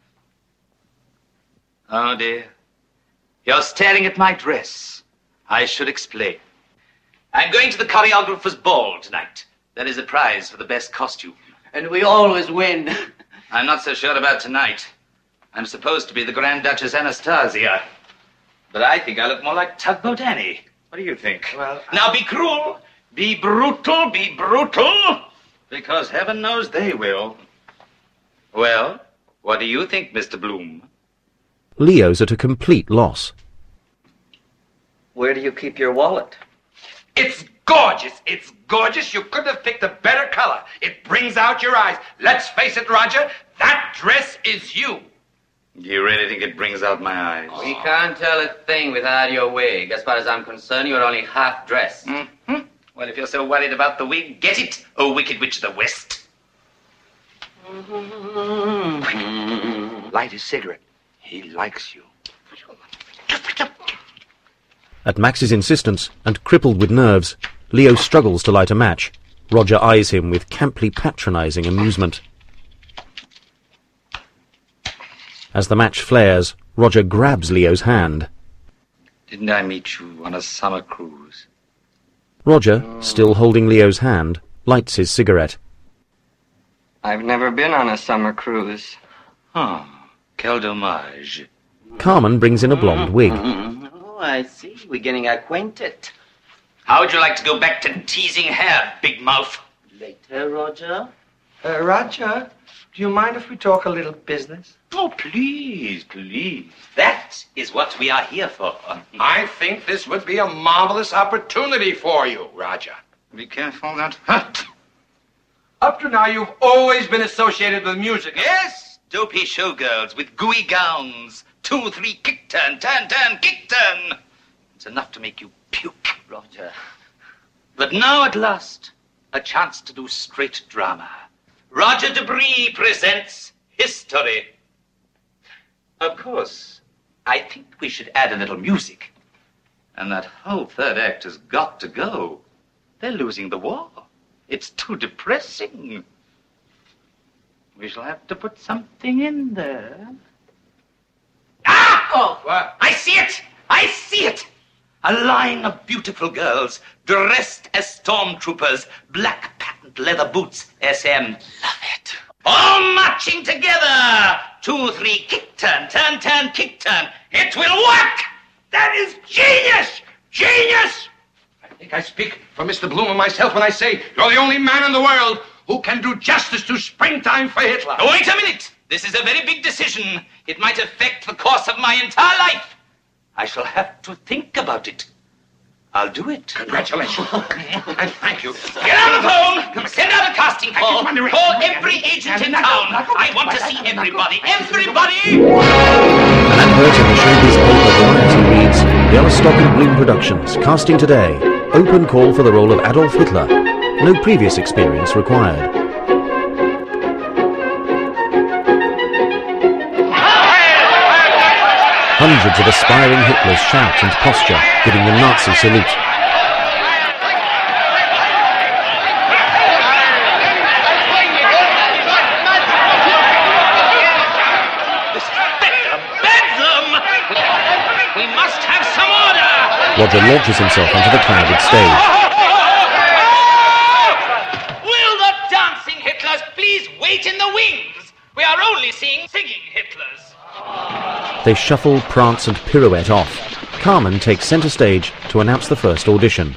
Oh, dear. You're staring at my dress. I should explain. I'm going to the choreographer's ball tonight. There is a prize for the best costume. And we always win. I'm not so sure about tonight. I'm supposed to be the Grand Duchess Anastasia. But I think I look more like Tugboat Annie. What do you think? Well, Now be cruel, be brutal, because heaven knows they will. Well, what do you think, Mr. Bloom? Leo's at a complete loss. Where do you keep your wallet? It's gorgeous. It's gorgeous. You couldn't have picked a better color. It brings out your eyes. Let's face it, Roger, that dress is you. You really think it brings out my eyes? We can't tell a thing without your wig. As far as I'm concerned, you're only half dressed. Mm-hmm. Well, if you're so worried about the wig, get it, O Wicked Witch of the West. Light his cigarette. He likes you. At Max's insistence, and crippled with nerves, Leo struggles to light a match. Roger eyes him with camply patronising amusement. As the match flares, Roger grabs Leo's hand. Didn't I meet you on a summer cruise? Roger, still holding Leo's hand, lights his cigarette. I've never been on a summer cruise. Oh, quel dommage. Carmen brings in a blonde wig. Oh, I see. We're getting acquainted. How would you like to go back to teasing hair, big mouth? Later, Roger. Roger, do you mind if we talk a little business? Oh, please, please. That is what we are here for. I think this would be a marvelous opportunity for you, Roger. Be careful, that hurt. Up to now, you've always been associated with music. Yes, dopey showgirls with gooey gowns. 2, 3, kick turn, turn, turn, kick turn. It's enough to make you puke, Roger. But now at last, a chance to do straight drama. Roger Debris presents History. Of course, I think we should add a little music. And that whole third act has got to go. They're losing the war. It's too depressing. We shall have to put something in there. Ah! Oh, what? I see it! I see it! A line of beautiful girls dressed as stormtroopers, black patent leather boots, SM. Love it. All marching together. 2, 3, kick turn, turn, turn, kick turn. It will work! That is genius! Genius! I think I speak for Mr. Bloom and myself when I say you're the only man in the world who can do justice to springtime for Hitler. Oh, wait a minute. This is a very big decision. It might affect the course of my entire life. I shall have to think about it. I'll do it. Congratulations. And thank you. Get on the phone. Send out a casting call. Call every agent in town. I want to see everybody. Everybody! An advert in the showbiz paper Variety reads, Bialystok and Bloom Productions, casting today. Open call for the role of Adolf Hitler. No previous experience required. Hundreds of aspiring Hitlers shout and posture, giving the Nazi salute. This is bedlam! We must have some order! Roger launches himself onto the crowded stage. Will the dancing Hitlers please wait in the wings? We are only seeing singing Hitlers. They shuffle, prance and pirouette off. Carmen takes centre stage to announce the first audition.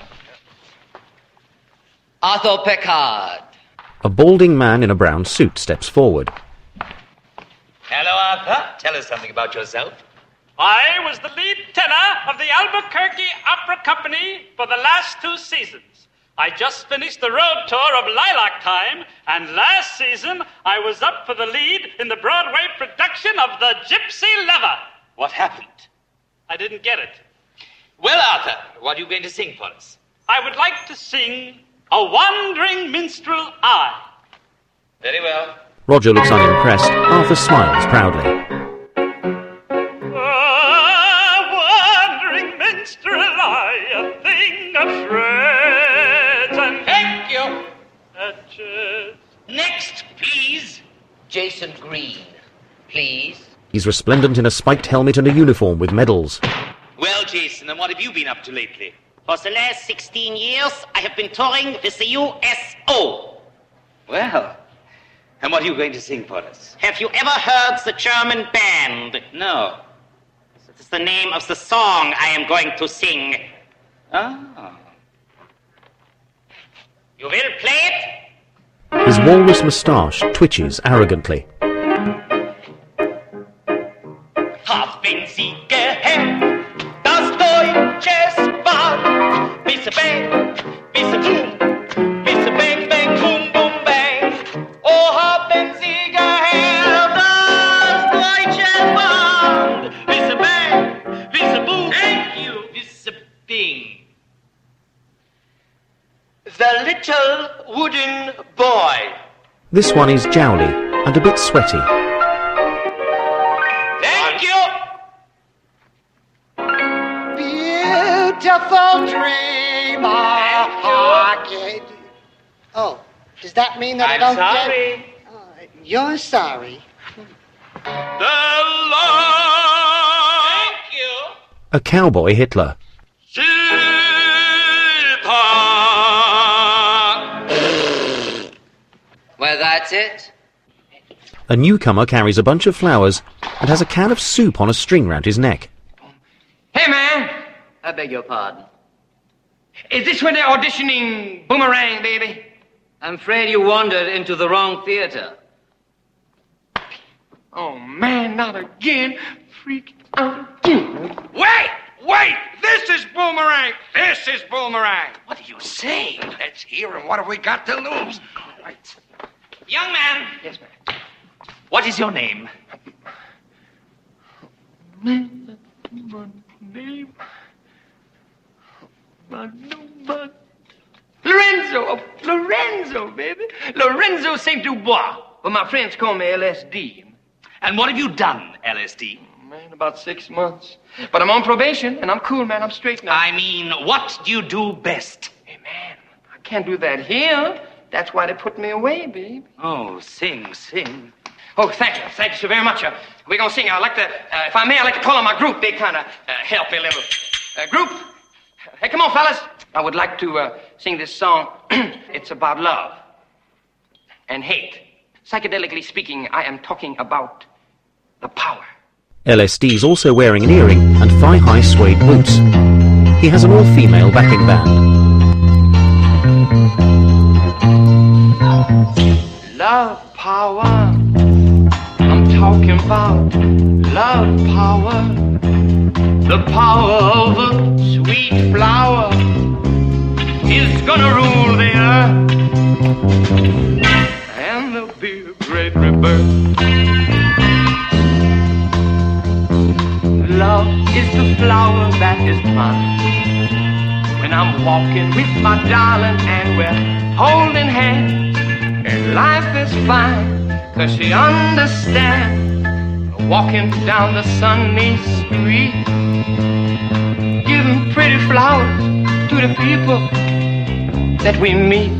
Arthur Peckard. A balding man in a brown suit steps forward. Hello, Arthur. Tell us something about yourself. I was the lead tenor of the Albuquerque Opera Company for the last 2 seasons. I just finished the road tour of Lilac Time, and last season I was up for the lead in the Broadway production of The Gypsy Lover. What happened? I didn't get it. Well, Arthur, what are you going to sing for us? I would like to sing A Wandering Minstrel I. Very well. Roger looks unimpressed. Arthur smiles proudly. Wandering minstrel I, a thing of shreds and... Thank you. Hatches. Next, please. Jason Green, please. He's resplendent in a spiked helmet and a uniform with medals. Well, Jason, and what have you been up to lately? For the last 16 years, I have been touring with the USO. Well, and what are you going to sing for us? Have you ever heard the German band? No. That is the name of the song I am going to sing. Ah. You will play it? His walrus moustache twitches arrogantly. Haben Sie gehört, das deutsche The Little Wooden Boy. This one is jowly and a bit sweaty. Thank you. Beautiful dream I get. Oh, does that mean that I don't sorry. get... You're sorry. Thank you. A cowboy Hitler. Well, that's it. A newcomer carries a bunch of flowers and has a can of soup on a string round his neck. Hey, man. I beg your pardon. Is this where they're auditioning Boomerang, baby? I'm afraid you wandered into the wrong theater. Oh, man, not again. Freaked out again. Wait! This is Boomerang! This is Boomerang! What are you saying? Let's hear him. What have we got to lose? All right. Young man. Yes, man. What is your name? My name. Lorenzo, baby. Lorenzo St. Dubois. But my friends call me LSD. And what have you done, LSD? Man, about 6 months. But I'm on probation, and I'm cool, man. I'm straight now. I mean, what do you do best? Hey, man, I can't do that here. That's why they put me away, baby. Oh, sing. Oh, thank you so very much. We're gonna sing. I'd like to, if I may, I'd like to call on my group. They kind of help me a little. Group, hey, come on, fellas. I would like to sing this song. It's about love and hate. Psychedelically speaking, I am talking about the power. LSD's also wearing an earring and thigh-high suede boots. He has an all-female backing band. Love power. I'm talking about love power. The power of a sweet flower is gonna rule the earth. And there'll be a great rebirth. Love is the flower that is mine. When I'm walking with my darling and we're holding hands, and life is fine, 'cause she understands. Walking down the sunny street, giving pretty flowers to the people that we meet.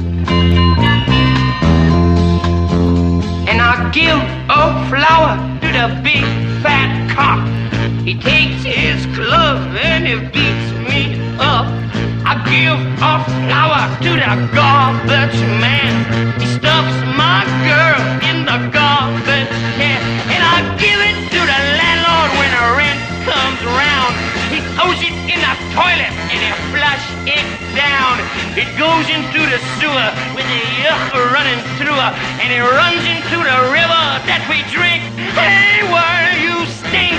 And I give a flower to the big fat cop. He takes his club and he beats me up. I give a flower to the garbage man. He stuffs my girl in the garbage can. And I give it to the landlord when the rent comes around. He throws it in the toilet and he flush it down. It goes into the sewer with the yuck running through her. And it runs into the river that we drink. Hey, where you stink.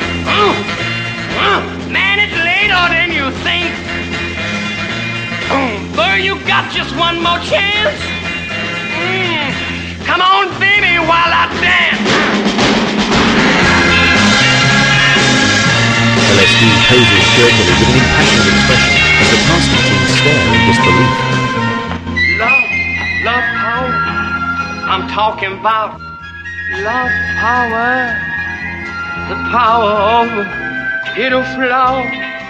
Man, it's later than you think. But you got just one more chance. Come on, baby, while I dance. LSD poses jerkily with an impassioned expression as the casting team stare in disbelief. Love power. I'm talking about love power. The power of a little flower.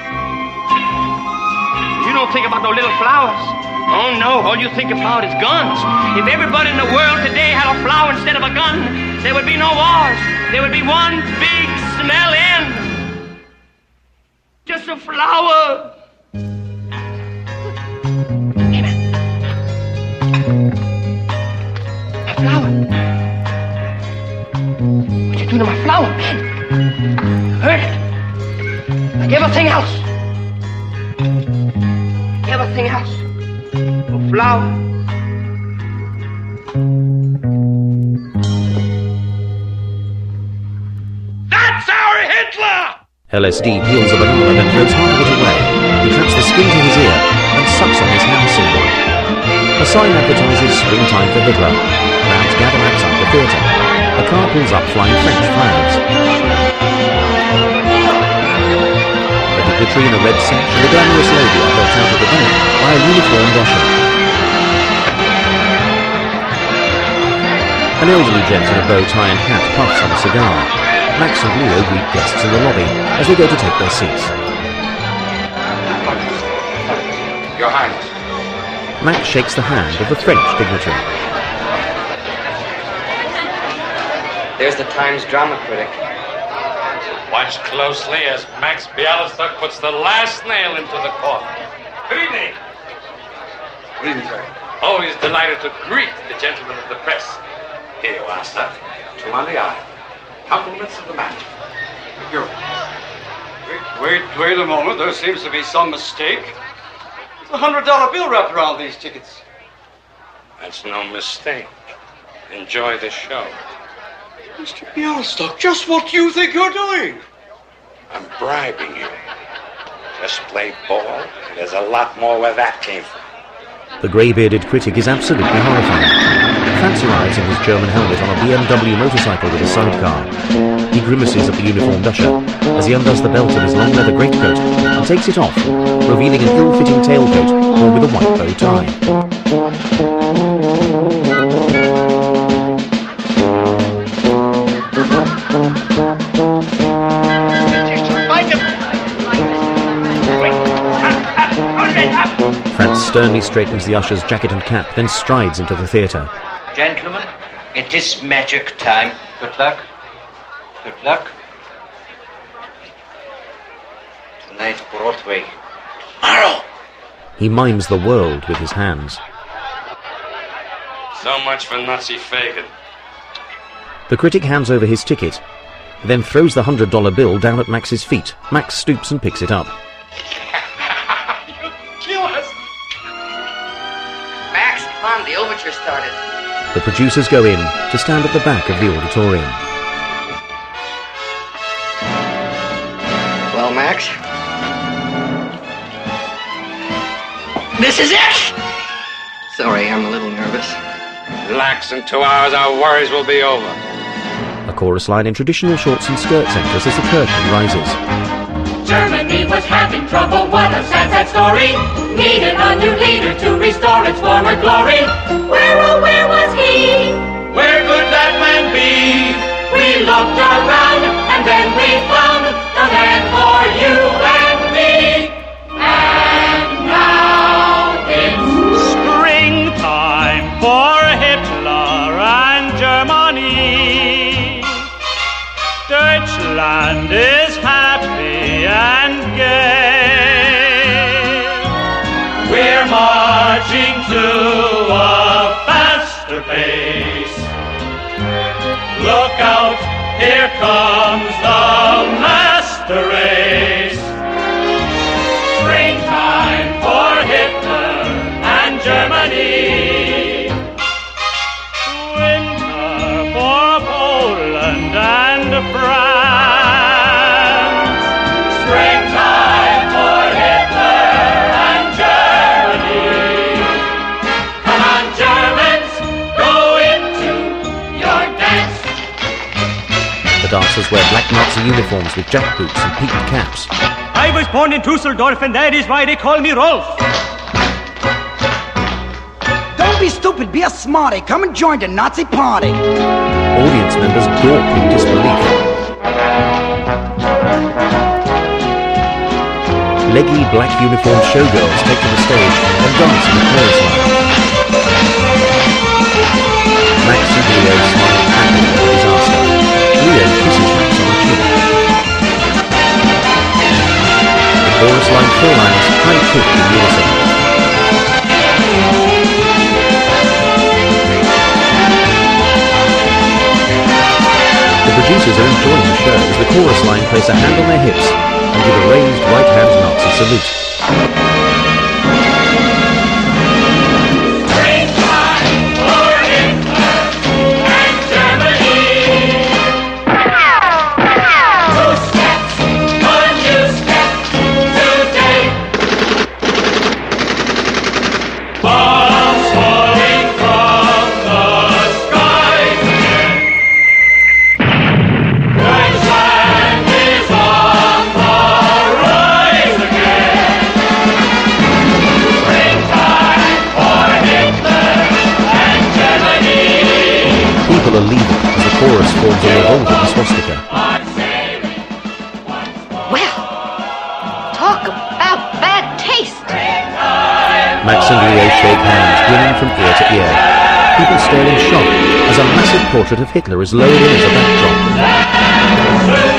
You don't think about no little flowers. Oh, no. All you think about is guns. If everybody in the world today had a flower instead of a gun, there would be no wars. There would be one big smell end. Just a flower. Hey, man. A flower. What you doing to my flower, man? Heard it. Like everything else. Everything else. A flower. That's our Hitler! LSD peels a banana then throws half of it away. He traps the skin to his ear and sucks on his hand symbol. A sign advertises springtime for Hitler. Crowds gather outside the theatre. A car pulls up flying French flags. The dignitary in a red sash and a glamorous lady are helped out of the van by a uniformed usher. An elderly gent in a bow tie and hat puffs on a cigar. Max and Leo greet guests in the lobby as they go to take their seats. Your Highness. Max shakes the hand of the French dignitary. There's the Times drama critic. Watch closely as Max Bialystok puts the last nail into the coffin. Good evening. Good evening, sir. Always delighted to greet the gentlemen of the press. Here you are, sir. 2 on the eye. Compliments of the man. Thank you. Wait a moment. There seems to be some mistake. There's a $100 bill wrapped around these tickets. That's no mistake. Enjoy the show. Mr. Bialystok, just what do you think you're doing? I'm bribing you. Just play ball, and there's a lot more where that came from. The grey-bearded critic is absolutely horrified. Franz arrives in his German helmet on a BMW motorcycle with a sidecar. He grimaces at the uniformed usher as he undoes the belt of his long leather greatcoat and takes it off, revealing an ill-fitting tailcoat worn with a white bow tie. Franz sternly straightens the usher's jacket and cap, then strides into the theatre. Gentlemen, it is magic time. Good luck. Good luck. Tonight, Broadway. Tomorrow. He mimes the world with his hands. So much for Nazi Fagin. The critic hands over his ticket, then throws the $100 bill down at Max's feet. Max stoops and picks it up. Kill us! Max, come on, the overture started. The producers go in to stand at the back of the auditorium. Well, Max? This is it! Sorry, I'm a little nervous. Relax, in 2 hours our worries will be over. A chorus line in traditional shorts and skirts enters as the curtain rises. Germany was having trouble, what a sad, sad story. Needed a new leader to restore its former glory. Where, oh, where was he? Where could that man be? We looked around, and then we found the man for you and me. And now it's springtime for Hitler and Germany. Deutschland is happy and gay. We're marching to a faster pace. Look out, here comes the master race. Springtime for Hitler and Germany. Winter for Poland and France. Springtime for Hitler and Germany. Come on, Germans, go into your dance. The dancers wear black Nazi uniforms with jackboots and peaked caps. I was born in Dusseldorf, and that is why they call me Rolf. Don't be stupid, be a smarty. Come and join the Nazi party. Audience members gawp in disbelief. Leggy black uniformed showgirls take to the stage and dance in the chorus line. Max and Leo smile happily at the disaster. Leo kisses Max on the cheek. The chorus line four lines high-pitched in unison. The producers are enjoying the show as the chorus line place a hand on their hips and give a raised right-hand Nazi salute. Leo shake hands, grinning from ear to ear. People stare in shock as a massive portrait of Hitler is lowered in as a backdrop.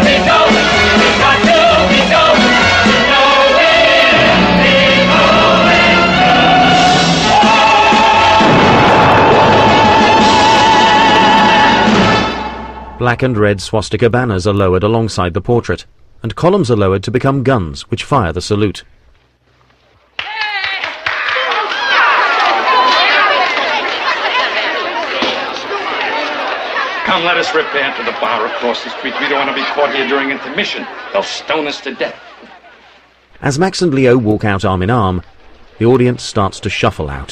Black and red swastika banners are lowered alongside the portrait, and columns are lowered to become guns, which fire the salute. Come, let us repair to the bar across the street. We don't want to be caught here during intermission. They'll stone us to death. As Max and Leo walk out arm in arm, the audience starts to shuffle out.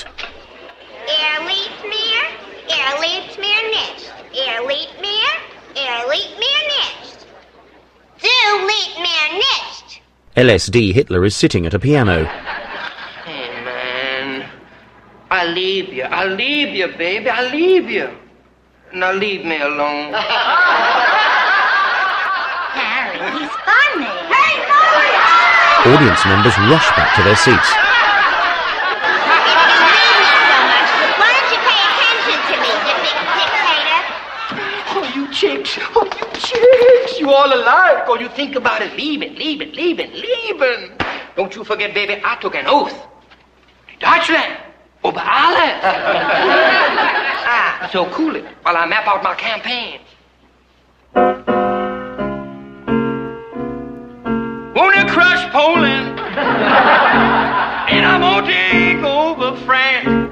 LSD Hitler is sitting at a piano. Hey, man. I'll leave you, baby. I'll leave you. Now leave me alone. Harry, he's funny. Hey, Molly! Audience members rush back to their seats. Why don't you pay attention to me, you big dictator? Oh, you chicks. Oh, you chicks. You all alike. Oh, you think about it. Leaving. Don't you forget, baby, I took an oath. Deutschland. Over alles. So cool it while I map out my campaign. Wanna crush Poland. And I'm gonna take over France.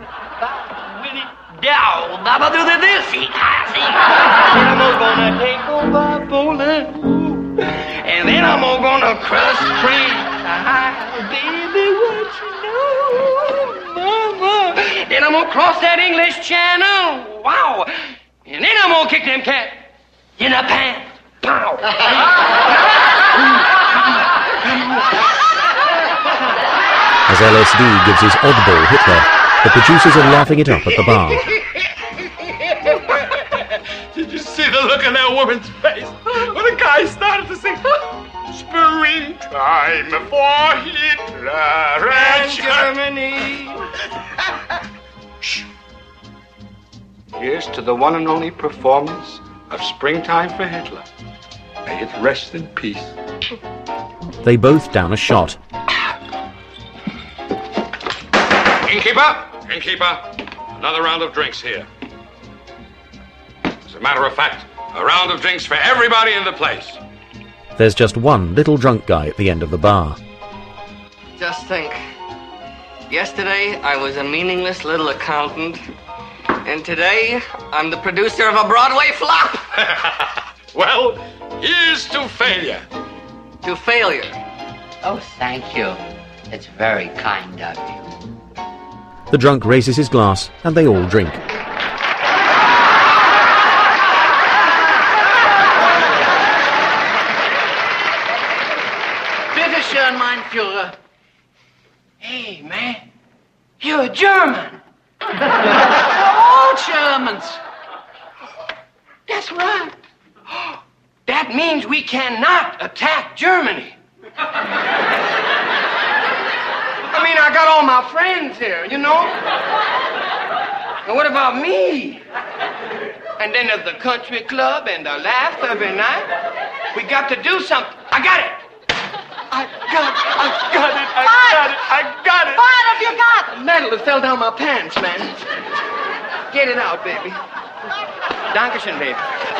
Down, Baba do the this. And I'm gonna take over Poland. And then I'm gonna crush France. Baby, what you know, mama? Then I'm gonna cross that English Channel. Wow. And then I'm gonna kick them cat in the pants. Pow. As LSD gives his oddball Hitler, the producers are laughing it up at the bar. Did you see the look on that woman's face when the guy started to sing Springtime for Hitler and Germany? Shh. Here's to the one and only performance of Springtime for Hitler. May it rest in peace. They both down a shot. Innkeeper, another round of drinks here. As a matter of fact, a round of drinks for everybody in the place. There's just one little drunk guy at the end of the bar. Just think. Yesterday, I was a meaningless little accountant. And today, I'm the producer of a Broadway flop. Well, here's to failure. To failure. Oh, thank you. It's very kind of you. The drunk raises his glass, and they all drink. Bitte schön, mein Führer. Hey, man. You're a German. All Germans. That's right. That means we cannot attack Germany. I mean, I got all my friends here, you know? And what about me? And then there's the country club and the laugh every night. We got to do something. I got it. I got it. What have you got? A medal that fell down my pants, man. Get it out, baby. Dankeschön, baby.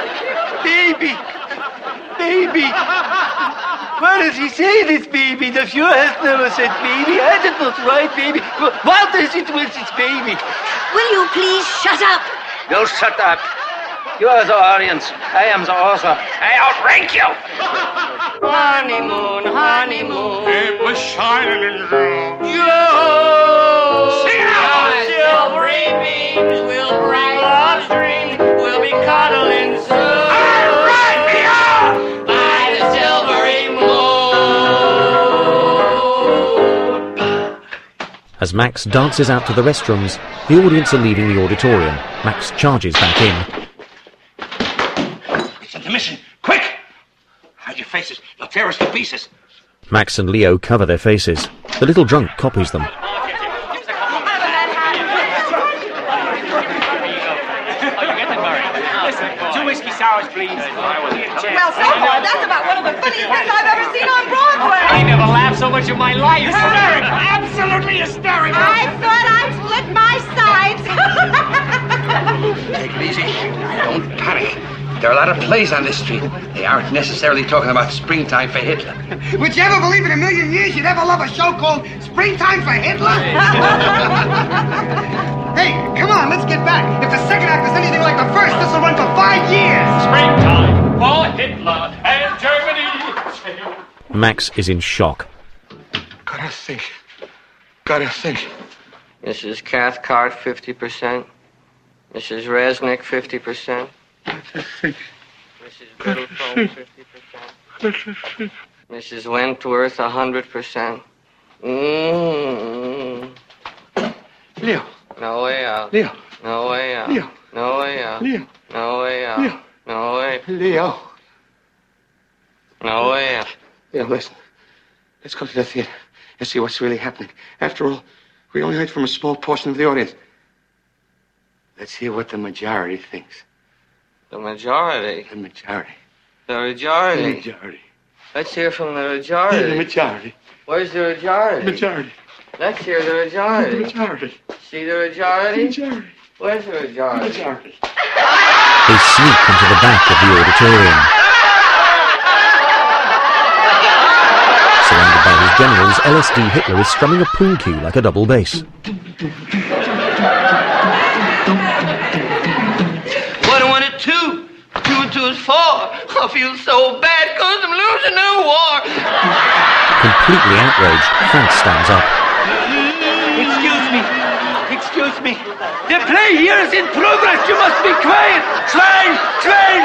Baby. What does he say, this baby? The Fuhrer has never said baby. I did not right, baby. What is it with this baby? Will you please shut up? You shut up. You are the audience. I am the author. I outrank you. Honeymoon. It was shining in June. Sing out! Silvery beams will bright our dreams. We'll be cuddling soon. As Max dances out to the restrooms, the audience are leaving the auditorium. Max charges back in. It's intermission. Quick! Hide your faces. They'll tear us to pieces. Max and Leo cover their faces. The little drunk copies them. Listen, 2 whiskey sours, please. Well, so far, that's about one of the funniest things I've ever seen on Broadway. I never laughed so much in my life. Hysterical, absolutely hysterical. I thought I'd split my sides. Take it easy. Don't panic. There are a lot of plays on this street. They aren't necessarily talking about Springtime for Hitler. Would you ever believe in a million years you'd ever love a show called Springtime for Hitler? Hey, come on, let's get back. If the second act is anything like the first, this will run for 5 years. Springtime for Hitler and Germany. Max is in shock. Gotta think. Mrs. Cathcart, 50%. Mrs. Resnick, 50%. Mrs. Biddlephone, 50%. Mrs. Wentworth, 100%. Leo. No way out. Leo. No way out. Leo. No way out. Leo. No way out. Leo. No way. Leo. No way out. Leo, listen. Let's go to the theater and see what's really happening. After all, we only heard from a small portion of the audience. Let's hear what the majority thinks. The majority? The majority. The majority? The majority. Let's hear from the majority. Yeah, the majority. Where's the majority? Majority. Let's hear the majority. The majority. See the majority? The majority. Where's the majority? The majority. They sneak into the back of the auditorium. Surrounded by his generals, LSD Hitler is strumming a pool cue like a double bass. Two and two is 4. I feel so bad because I'm losing the war. Completely outraged, Frank stands up. Excuse me. The play here is in progress. You must be quiet. Schwein!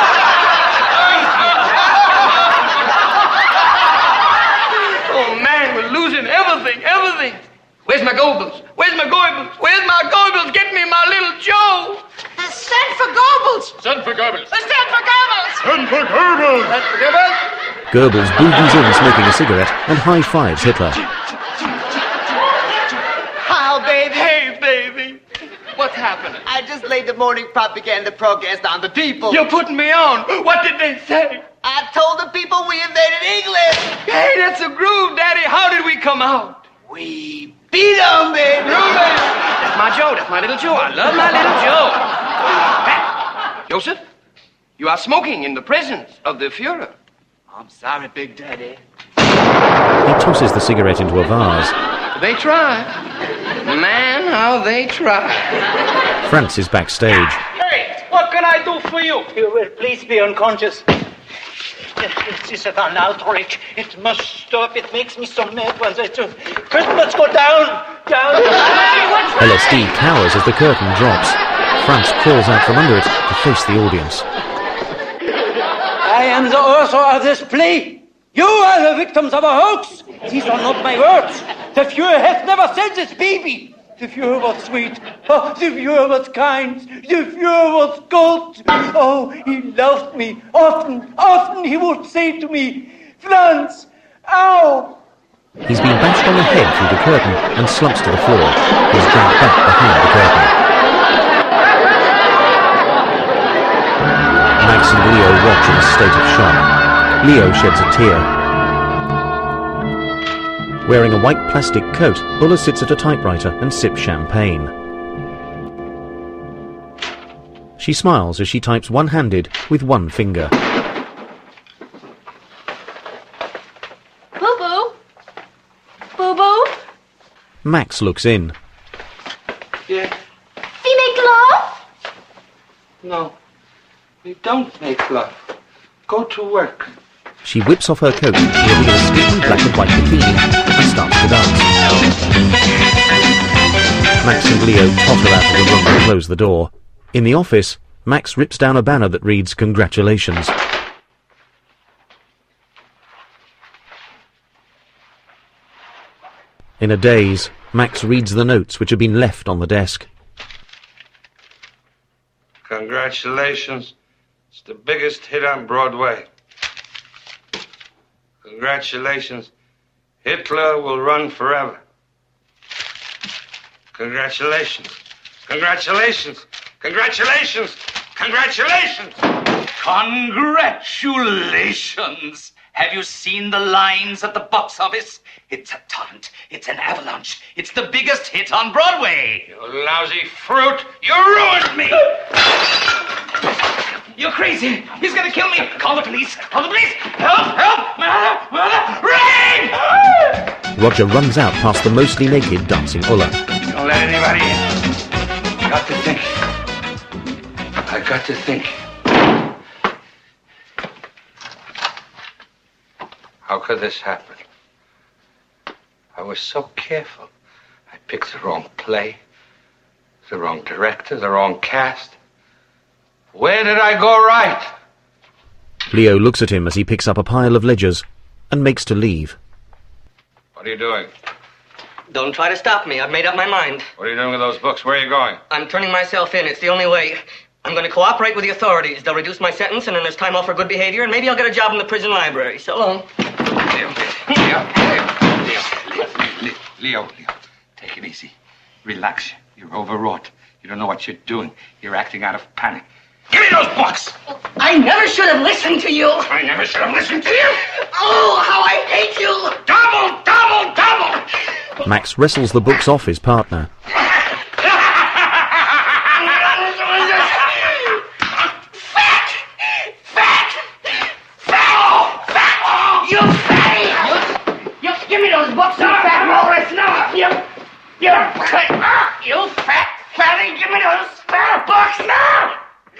Oh, man, we're losing everything. Where's my Goebbels? Where's my Goebbels? Get me my little Joe. Send for Goebbels. Send for Goebbels. Goebbels boogies in smoking a cigarette and high-fives Hitler. How, baby? Hey, baby. What's happening? I just laid the morning propaganda broadcast on the people. You're putting me on. What did they say? I told the people we invaded England. Hey, that's a groove, Daddy. How did we come out? We beat them, baby. That's my Joe. That's my little Joe. I love my little Joe. Hey, Joseph, you are smoking in the presence of the Fuhrer. I'm sorry, Big Daddy. He tosses the cigarette into a vase. They try. Man, how they try. Franz is backstage. Hey, what can I do for you? You will please be unconscious. It is an outrage. It must stop. It makes me so mad when they do. Curtain must go down. LSD cowers as the curtain drops. Franz crawls out from under it to face the audience. I am the author of this play. You are the victims of a hoax. These are not my words. The Fuhrer has never said this, baby. The Fuhrer was sweet. Oh, the Fuhrer was kind. The Fuhrer was good. Oh, he loved me. Often he would say to me, Franz, ow. He's been bashed on the head through the curtain and slumps to the floor. He's dragged back behind the curtain. Max and Leo watch in a state of shock. Leo sheds a tear. Wearing a white plastic coat, Ulla sits at a typewriter and sips champagne. She smiles as she types one-handed with one finger. Boo-boo? Boo-boo? Max looks in. Yeah. We make love? No. We don't make love. Go to work. She whips off her coat, revealing a skimpy black and white bikini, and starts to dance. Max and Leo totter out of the room and close the door. In the office, Max rips down a banner that reads, "Congratulations." In a daze, Max reads the notes which have been left on the desk. Congratulations. It's the biggest hit on Broadway. Congratulations. Hitler will run forever. Congratulations. Congratulations. Congratulations. Congratulations! Congratulations! Have you seen the lines at the box office? It's a torrent. It's an avalanche. It's the biggest hit on Broadway. You lousy fruit! You ruined me! You're crazy. He's gonna kill me. Call the police. Call the police. Help! Help! Mother! Rain! Roger runs out past the mostly naked dancing Ulla. Don't let anybody in. I got to think. How could this happen? I was so careful. I picked the wrong play, the wrong director, the wrong cast. Where did I go right? Leo looks at him as he picks up a pile of ledgers and makes to leave. What are you doing? Don't try to stop me. I've made up my mind. What are you doing with those books? Where are you going? I'm turning myself in. It's the only way. I'm going to cooperate with the authorities. They'll reduce my sentence, and then there's time off for good behavior, and maybe I'll get a job in the prison library. So long. Leo, take it easy. Relax. You're overwrought. You don't know what you're doing. You're acting out of panic. Give me those books! I never should have listened to you. I never should have listened to you. Oh, how I hate you! Double! Max wrestles the books off his partner. You fatty! You give me those books, you fat walrus! No! You fat fatty! Give me those fat books! No!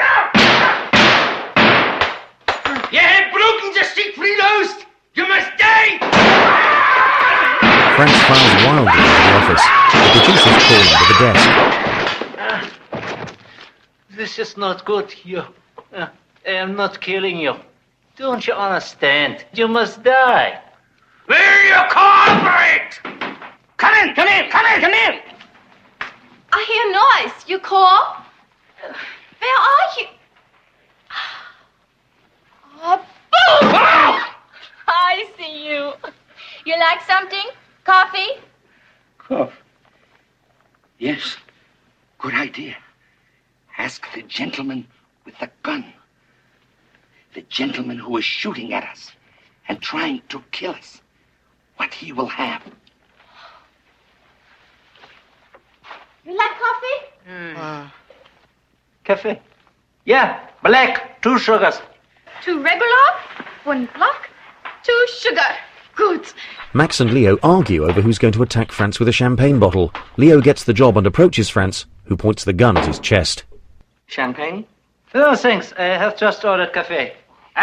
You have broken the Siegfried Ost! You must die! Franz files wildly into the office. The producer's crawling under the desk. This is not good. I am not killing you. Don't you understand? You must die. Will you cooperate? Come in! I hear noise. You call? Where are you? Oh, boom! I see you. You like something? Coffee? Cough. Yes. Good idea. Ask the gentleman with the gun. The gentleman who is shooting at us and trying to kill us. What he will have. You like coffee? Cafe. Yeah, black. 2 sugars. 2 regular, 1 black, 2 sugar. Good. Max and Leo argue over who's going to attack Franz with a champagne bottle. Leo gets the job and approaches Franz, who points the gun at his chest. Champagne? No, thanks. I have just ordered cafe.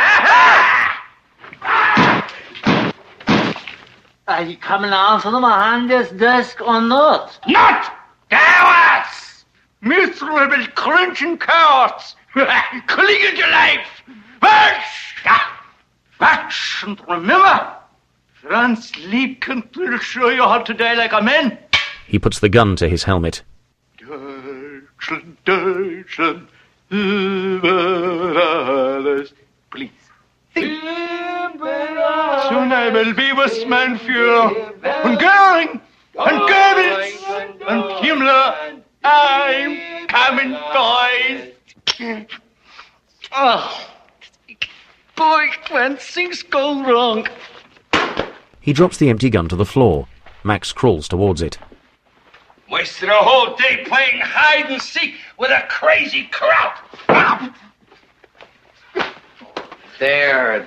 Are you coming on to my hand's desk or not? Not! Cowards! Miserable, cringing cowards! Clinging to life! Watch and remember! Franz Liebkind will show you how to die like a man. He puts the gun to his helmet. Deutschland, über alles. Please. Think. Soon I will be with mein Führer. Und Göring, and Goebbels, and Himmler. I'm coming, boys. Oh, boy, when things go wrong. He drops the empty gun to the floor. Max crawls towards it. Wasted a whole day playing hide and seek with a crazy crowd. There.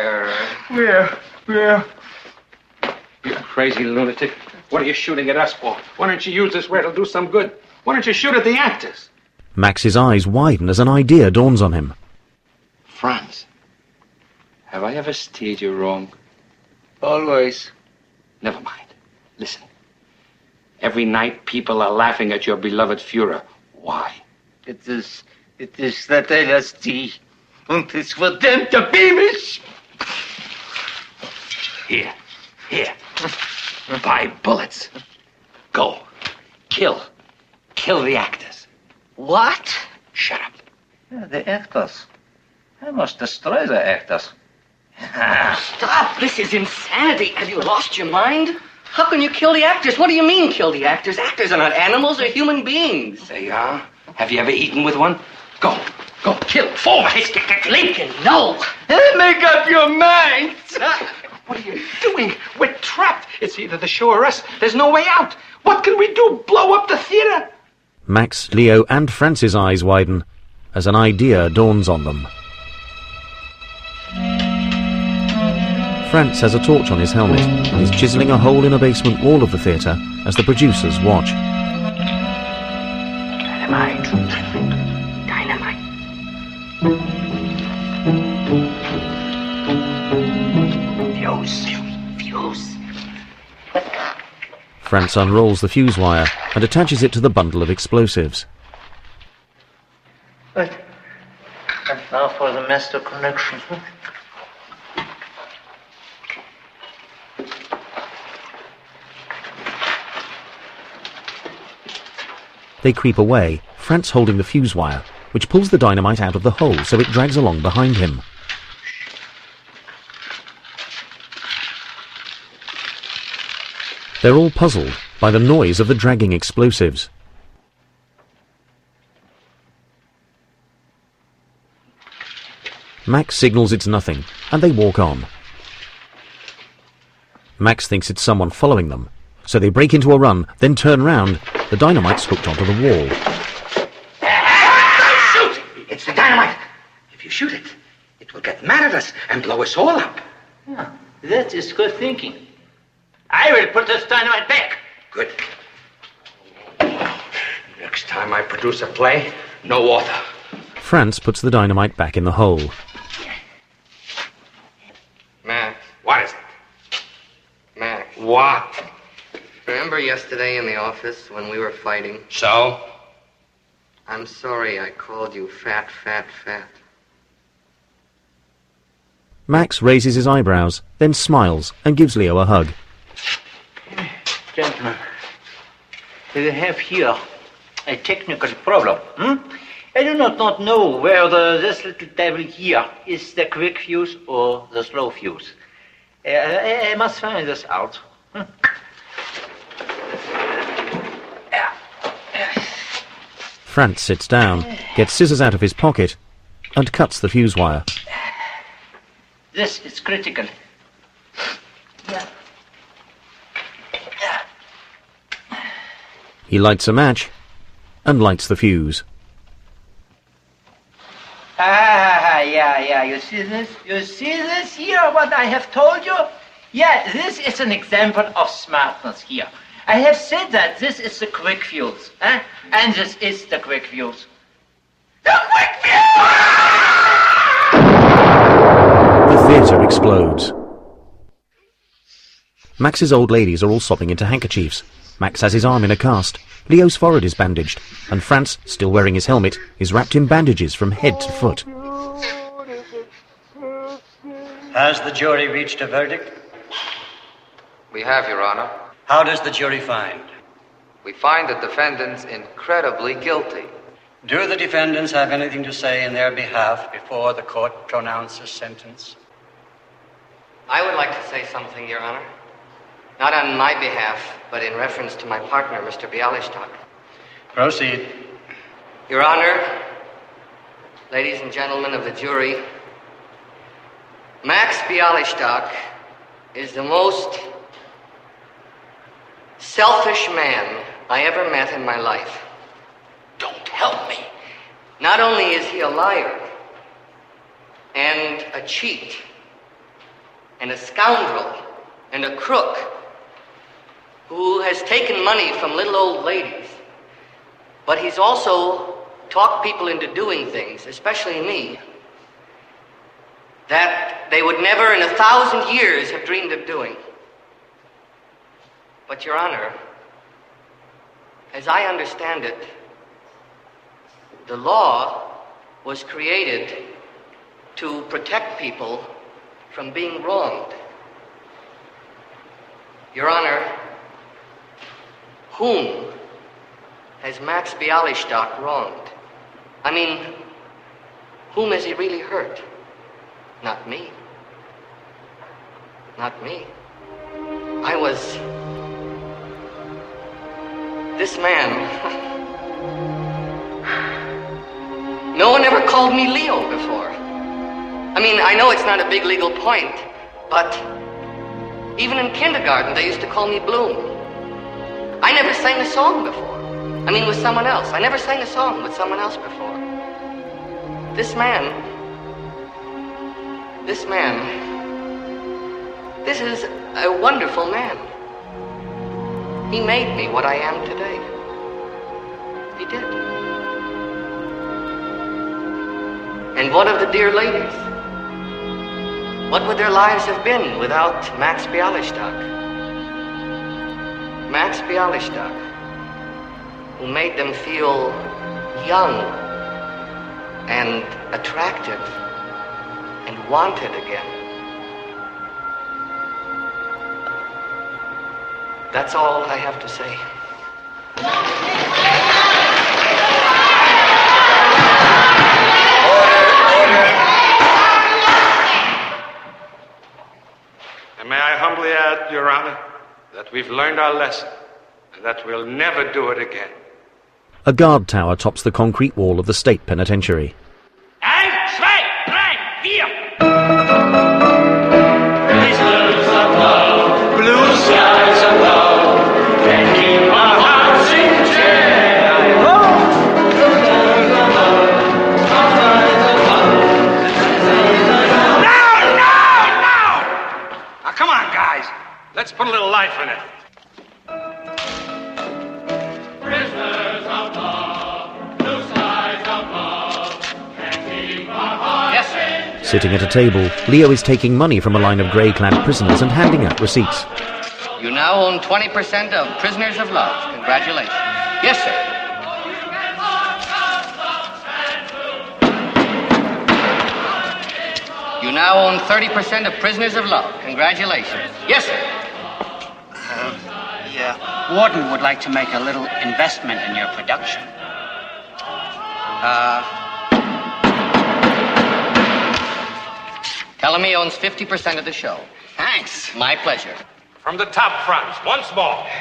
Where? You crazy lunatic. What are you shooting at us for? Why don't you use this where it'll do some good? Why don't you shoot at the actors? Max's eyes widen as an idea dawns on him. Franz, have I ever steered you wrong? Always. Never mind. Listen. Every night people are laughing at your beloved Führer. Why? It is that LSD. And it's for them to be mich. Here. Buy bullets. Go. Kill the actors. What? Shut up. Yeah, the actors. I must destroy the actors. Stop! This is insanity. Have you lost your mind? How can you kill the actors? What do you mean, kill the actors? Actors are not animals, they're human beings. They are. Have you ever eaten with one? Go. Go kill, fall, Lincoln, no. Make up your mind. What are you doing? We're trapped. It's either the show or us. There's no way out. What can we do? Blow up the theater? Max, Leo, and France's eyes widen as an idea dawns on them. France has a torch on his helmet and is chiselling a hole in a basement wall of the theatre as the producers watch. Dynamite. Dynamite. Fuse. France unrolls the fuse wire and attaches it to the bundle of explosives. Right. And now for the master connection. They creep away, France holding the fuse wire, which pulls the dynamite out of the hole so it drags along behind him. They're all puzzled by the noise of the dragging explosives. Max signals it's nothing, and they walk on. Max thinks it's someone following them, so they break into a run, then turn round. The dynamite's hooked onto the wall. Shoot! It's the dynamite. If you shoot it, it will get mad at us and blow us all up. Yeah, that is good thinking. I will put this dynamite back. Good. Next time I produce a play, no author. France puts the dynamite back in the hole. Max. What is it? Max. What? Remember yesterday in the office when we were fighting? So? I'm sorry I called you fat. Max raises his eyebrows, then smiles and gives Leo a hug. Gentlemen, we have here a technical problem. I do not know whether this little devil here is the quick fuse or the slow fuse. I must find this out. France sits down, gets scissors out of his pocket, and cuts the fuse wire. This is critical. He lights a match and lights the fuse. Yeah. You see this? You see this here, what I have told you? Yeah, this is an example of smartness here. I have said that this is the quick fuse, and this is the quick fuse. The quick fuse! The theatre explodes. Max's old ladies are all sopping into handkerchiefs. Max has his arm in a cast. Leo's forehead is bandaged, and France, still wearing his helmet, is wrapped in bandages from head to foot. Has the jury reached a verdict? We have, Your Honor. How does the jury find? We find the defendants incredibly guilty. Do the defendants have anything to say in their behalf before the court pronounces sentence? I would like to say something, Your Honor. Not on my behalf, but in reference to my partner, Mr. Bialystok. Proceed. Your Honor, ladies and gentlemen of the jury, Max Bialystok is the most selfish man I ever met in my life. Don't help me. Not only is he a liar and a cheat and a scoundrel and a crook who has taken money from little old ladies, but he's also talked people into doing things, especially me, that they would never in 1,000 years have dreamed of doing. But, Your Honor, as I understand it, the law was created to protect people from being wronged. Your Honor, whom has Max Bialystok wronged? I mean, whom has he really hurt? Not me. Not me. I was... This man... No one ever never called me Leo before. I mean, I know it's not a big legal point, but even in kindergarten they used to call me Bloom. I never sang a song before. I mean, with someone else. I never sang a song with someone else before. This man, this is a wonderful man. He made me what I am today. He did. And what of the dear ladies? What would their lives have been without Max Bialystock? Max Bialystock, who made them feel young and attractive and wanted again. That's all I have to say. And may I humbly add, Your Honor, that we've learned our lesson and that we'll never do it again. A guard tower tops the concrete wall of the state penitentiary. 1, 2, 3, 4. Prisoners of love, blue skies above, can keep our hearts in cheer. Prisoners of love, sunrise above. No! Now, come on, guys. Let's put a little life in it. Prisoners of love, blue skies above, can keep our hearts in cheer. Sitting at a table, Leo is taking money from a line of grey-clad prisoners and handing out receipts. You now own 20% of Prisoners of Love. Congratulations. Yes, sir. You now own 30% of Prisoners of Love. Congratulations. Yes, sir. The warden would like to make a little investment in your production. Tell him he owns 50% of the show. Thanks. My pleasure. From the top fronts, once more. 1, 2,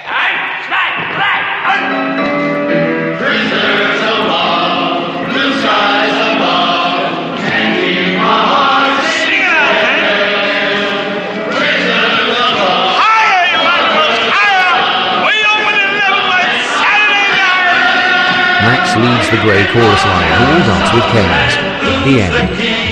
3. Prisoners of love, blue skies above, can keep our hearts in cheer. Prisoners of love. Higher, you animals, higher! We open at 11 like Saturday night! Max leads the grey chorus line, who all dance with canes. The end.